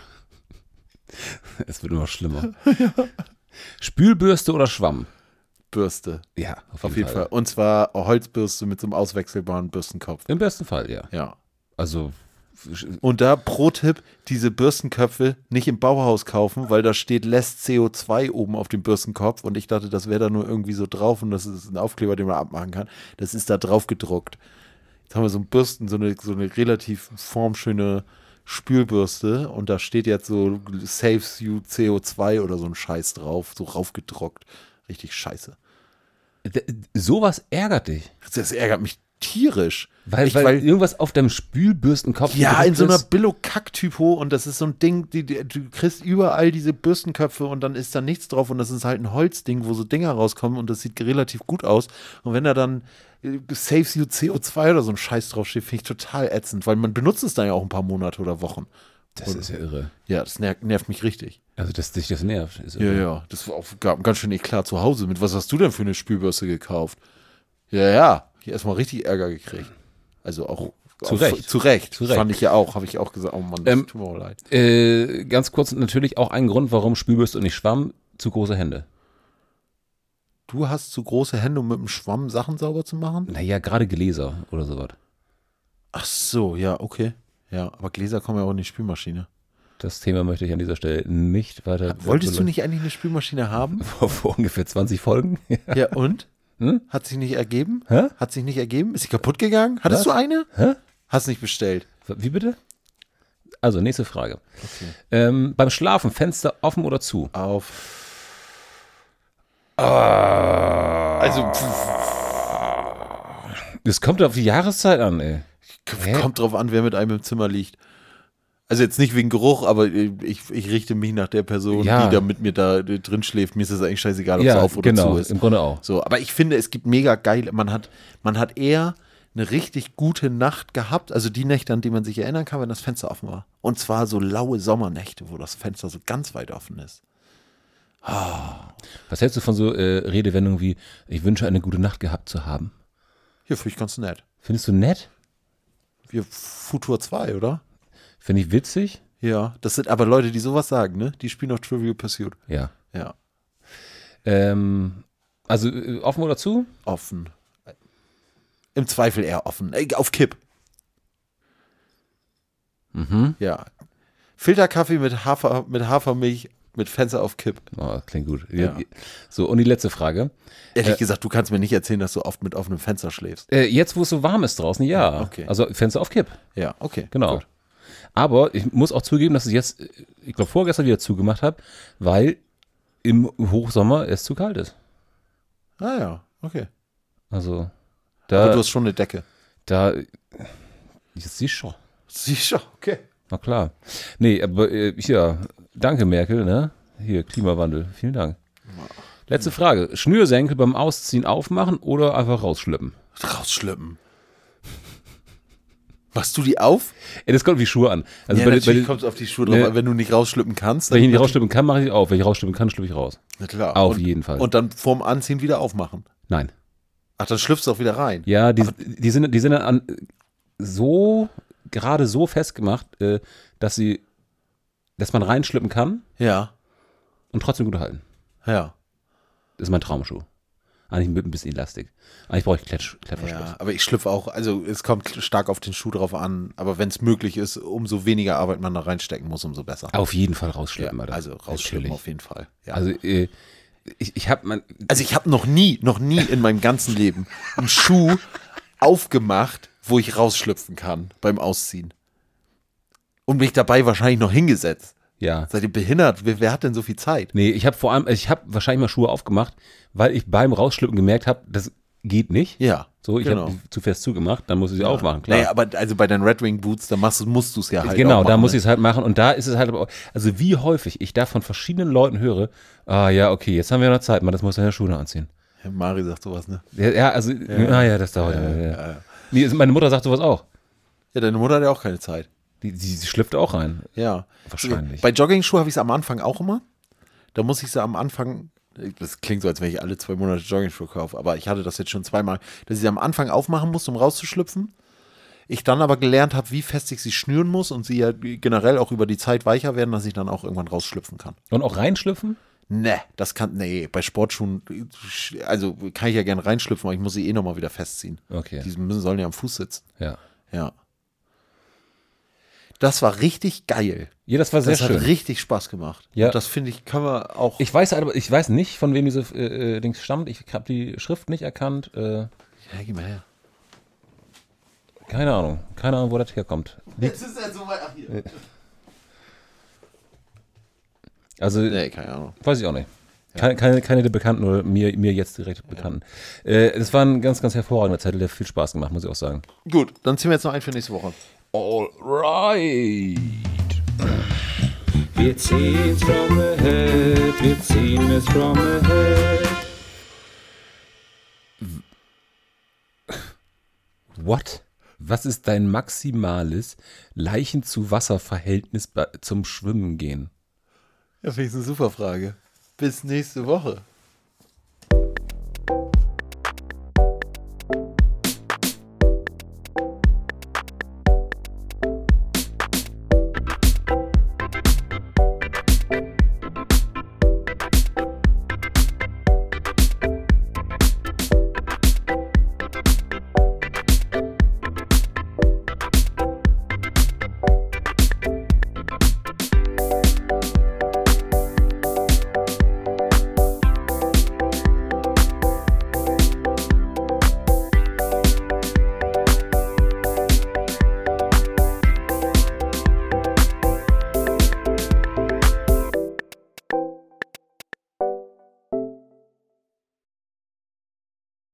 Es wird immer schlimmer. Spülbürste oder Schwamm? Bürste. Ja, auf jeden, Auf jeden Fall. Und zwar Holzbürste mit so einem auswechselbaren Bürstenkopf. Im besten Fall, ja. Ja. Also, Und da Pro-Tipp, diese Bürstenköpfe nicht im Bauhaus kaufen, weil da steht lässt C O zwei oben auf dem Bürstenkopf und ich dachte, das wäre da nur irgendwie so drauf und das ist ein Aufkleber, den man abmachen kann. Das ist da drauf gedruckt. Jetzt haben wir so ein Bürsten, so eine, so eine relativ formschöne Spülbürste und da steht jetzt so saves you C O zwei oder so ein Scheiß drauf, so raufgedruckt. Richtig scheiße. d- sowas ärgert dich. Das ärgert mich tierisch. Weil, Echt, weil, irgendwas auf deinem Spülbürstenkopf Ja, gedruckt in so einer ist. Billo-Kack-Typo und das ist so ein Ding, die, die, du kriegst überall diese Bürstenköpfe und dann ist da nichts drauf und das ist halt ein Holzding, wo so Dinger rauskommen und das sieht relativ gut aus. Und wenn da dann äh, Saves You C O zwei oder so ein Scheiß draufsteht, finde ich total ätzend, weil man benutzt es dann ja auch ein paar Monate oder Wochen. Das ist ja irre. Ja, das nervt, nervt mich richtig. Also, dass dich das nervt. Ist Ja, irre. ja, das war auch ga- ganz schön eklat zu Hause. Mit was hast du denn für eine Spülbürste gekauft? Ja, ja, hier erstmal richtig Ärger gekriegt. Also auch Zu Recht. Zu Recht. Zu Recht. Fand ich ja auch, habe ich auch gesagt, oh Mann, das Ähm, tut mir auch leid. Äh, ganz kurz natürlich auch ein Grund, warum Spülbürste und nicht Schwamm, zu große Hände. Du hast zu große Hände, um mit dem Schwamm Sachen sauber zu machen? Naja, gerade Gläser oder sowas. Ach so, ja, okay. Ja, aber Gläser kommen ja auch in die Spülmaschine. Das Thema möchte ich an dieser Stelle nicht weiter. Wolltest du nicht eigentlich eine Spülmaschine haben? Vor, vor ungefähr zwanzig Folgen? Ja, und? Hm? Hat sich nicht ergeben? Hä? Hat sich nicht ergeben? Ist sie kaputt gegangen? Hattest Was? du eine? Hä? Hast nicht bestellt. Wie bitte? Also, nächste Frage. Okay. Ähm, beim Schlafen, Fenster offen oder zu? Auf. Ah. Also, Das kommt auf die Jahreszeit an, ey. Hä? kommt drauf an, wer mit einem im Zimmer liegt. Also jetzt nicht wegen Geruch, aber ich, ich richte mich nach der Person, Ja. die da mit mir da drin schläft. Mir ist es eigentlich scheißegal, ob es Ja, auf oder genau, zu ist. im Grunde auch. So, aber ich finde, es gibt mega geil. Man hat, man hat eher eine richtig gute Nacht gehabt, also die Nächte, an die man sich erinnern kann, wenn das Fenster offen war. Und zwar so laue Sommernächte, wo das Fenster so ganz weit offen ist. Was hältst du von so äh, Redewendungen wie, ich wünsche eine gute Nacht gehabt zu haben? Hier finde ich ganz nett. Findest du nett? Wir Futur zwei, oder? Finde ich witzig? Ja, das sind aber Leute, die sowas sagen, ne? Die spielen auf Trivial Pursuit. Ja. Ja, Ähm, also äh, offen oder zu? offen. Im Zweifel eher offen. Ey, auf Kipp. Mhm. Ja. Filterkaffee mit Hafer, mit Hafermilch, mit Fenster auf Kipp. Oh, klingt gut. Ja. So, und die letzte Frage. Ehrlich Äh, gesagt, du kannst mir nicht erzählen, dass du oft mit offenem Fenster schläfst. Äh, jetzt, wo es so warm ist draußen, ja. Okay. Also Fenster auf Kipp. Ja, okay. Genau. Gut. Aber ich muss auch zugeben, dass ich jetzt, äh, ich glaube, vorgestern wieder zugemacht habe, weil im Hochsommer es zu kalt ist. Ah ja, okay. Also, Aber da, du hast schon eine Decke. da, jetzt sicher. Sicher, okay. Na klar. Nee, aber äh, ja, danke Merkel, ne? Hier, Klimawandel. Vielen Dank. Letzte Frage. Schnürsenkel beim Ausziehen aufmachen oder einfach rausschleppen? Rausschleppen. Machst du die auf? Ey, das kommt wie Schuhe an. Also Ja, bei, natürlich bei, kommt es auf die Schuhe drauf Ne. an. Wenn du nicht rausschleppen kannst, wenn ich dann nicht rausschleppen kann, mache ich sie auf. Wenn ich rausschleppen kann, schleppe ich raus. Na klar. Auf und, jeden Fall. Und dann vorm Anziehen wieder aufmachen. Nein. Ach, dann schlüpfst du auch wieder rein. Ja, die, die sind, die sind dann an, so, gerade so festgemacht, äh, dass sie, dass man reinschlippen kann Ja, und trotzdem gut halten. ja. Das ist mein Traumschuh. Eigentlich mit ein bisschen Elastik. Eigentlich brauche ich Klettsch, Klettverschluss. Ja, aber ich schlüpfe auch, also es kommt stark auf den Schuh drauf an, aber wenn es möglich ist, umso weniger Arbeit man da reinstecken muss, umso besser. Auf jeden Fall Ja, rausschleppen, Alter. also rausschleppen Natürlich. auf jeden Fall. Ja. Also, äh, ich, ich habe man. Also ich habe noch nie, noch nie in meinem ganzen Leben einen Schuh aufgemacht, wo ich rausschlüpfen kann beim Ausziehen. Und mich dabei wahrscheinlich noch hingesetzt. Ja. Seid ihr behindert? Wer, wer hat denn so viel Zeit? Nee, ich habe vor allem, ich habe wahrscheinlich mal Schuhe aufgemacht, weil ich beim Rausschlippen gemerkt habe, das geht nicht. Ja. So, ich genau. habe zu fest zugemacht, dann muss ich sie aufmachen, klar. Naja, aber also bei deinen Red Wing Boots, da machst du, musst du es ja halt Genau, auch da machen, muss ne? ich es halt machen und da ist es halt aber auch, also wie häufig ich da von verschiedenen Leuten höre, ah ja, okay, jetzt haben wir noch Zeit, man, das muss ja Schuhe noch anziehen. Ja, Mari sagt sowas, ne? Ja, ja also, ja, ja, das dauert. Ja, ja. Ja, ja. Nee, meine Mutter sagt sowas auch. Ja, deine Mutter hat ja auch keine Zeit. Die, die, sie schlüpft auch rein. Ja. Wahrscheinlich. Bei Jogging-Schuhe habe ich es am Anfang auch immer. Da muss ich sie am Anfang, das klingt so, als wenn ich alle zwei Monate Jogging-Schuhe kaufe, aber ich hatte das jetzt schon zweimal, dass ich sie am Anfang aufmachen muss, um rauszuschlüpfen. Ich dann aber gelernt habe, wie fest ich sie schnüren muss und sie ja generell auch über die Zeit weicher werden, dass ich dann auch irgendwann rausschlüpfen kann. Und auch reinschlüpfen? Ne, das kann, nee, bei Sportschuhen, also kann ich ja gerne reinschlüpfen, aber ich muss sie eh nochmal wieder festziehen. Okay. Die müssen, sollen ja am Fuß sitzen. Ja. Ja. Das war richtig geil. Ja, das war sehr Das schön. hat richtig Spaß gemacht. Ja. Und das finde ich, kann man auch. Ich weiß aber, ich weiß nicht, von wem diese äh, Dings stammt. Ich habe die Schrift nicht erkannt. Äh, ja, gib mal her. keine Ahnung. Keine Ahnung, wo das herkommt. Jetzt ist er so weit. Ach, hier. Also, Nee, keine Ahnung. weiß ich auch nicht. Keine, keine, keine der Bekannten oder mir, mir jetzt direkt Bekannten. Äh, das war ein ganz, ganz hervorragender Zettel, der viel Spaß gemacht, muss ich auch sagen. Gut, dann ziehen wir jetzt noch einen für nächste Woche. Alright. Wir ziehen's from ahead, wir ziehen es from ahead. What? Was ist dein maximales Leichen-zu-Wasser-Verhältnis bei- zum Schwimmen gehen? Ja, finde ich eine super Frage. Bis nächste Woche.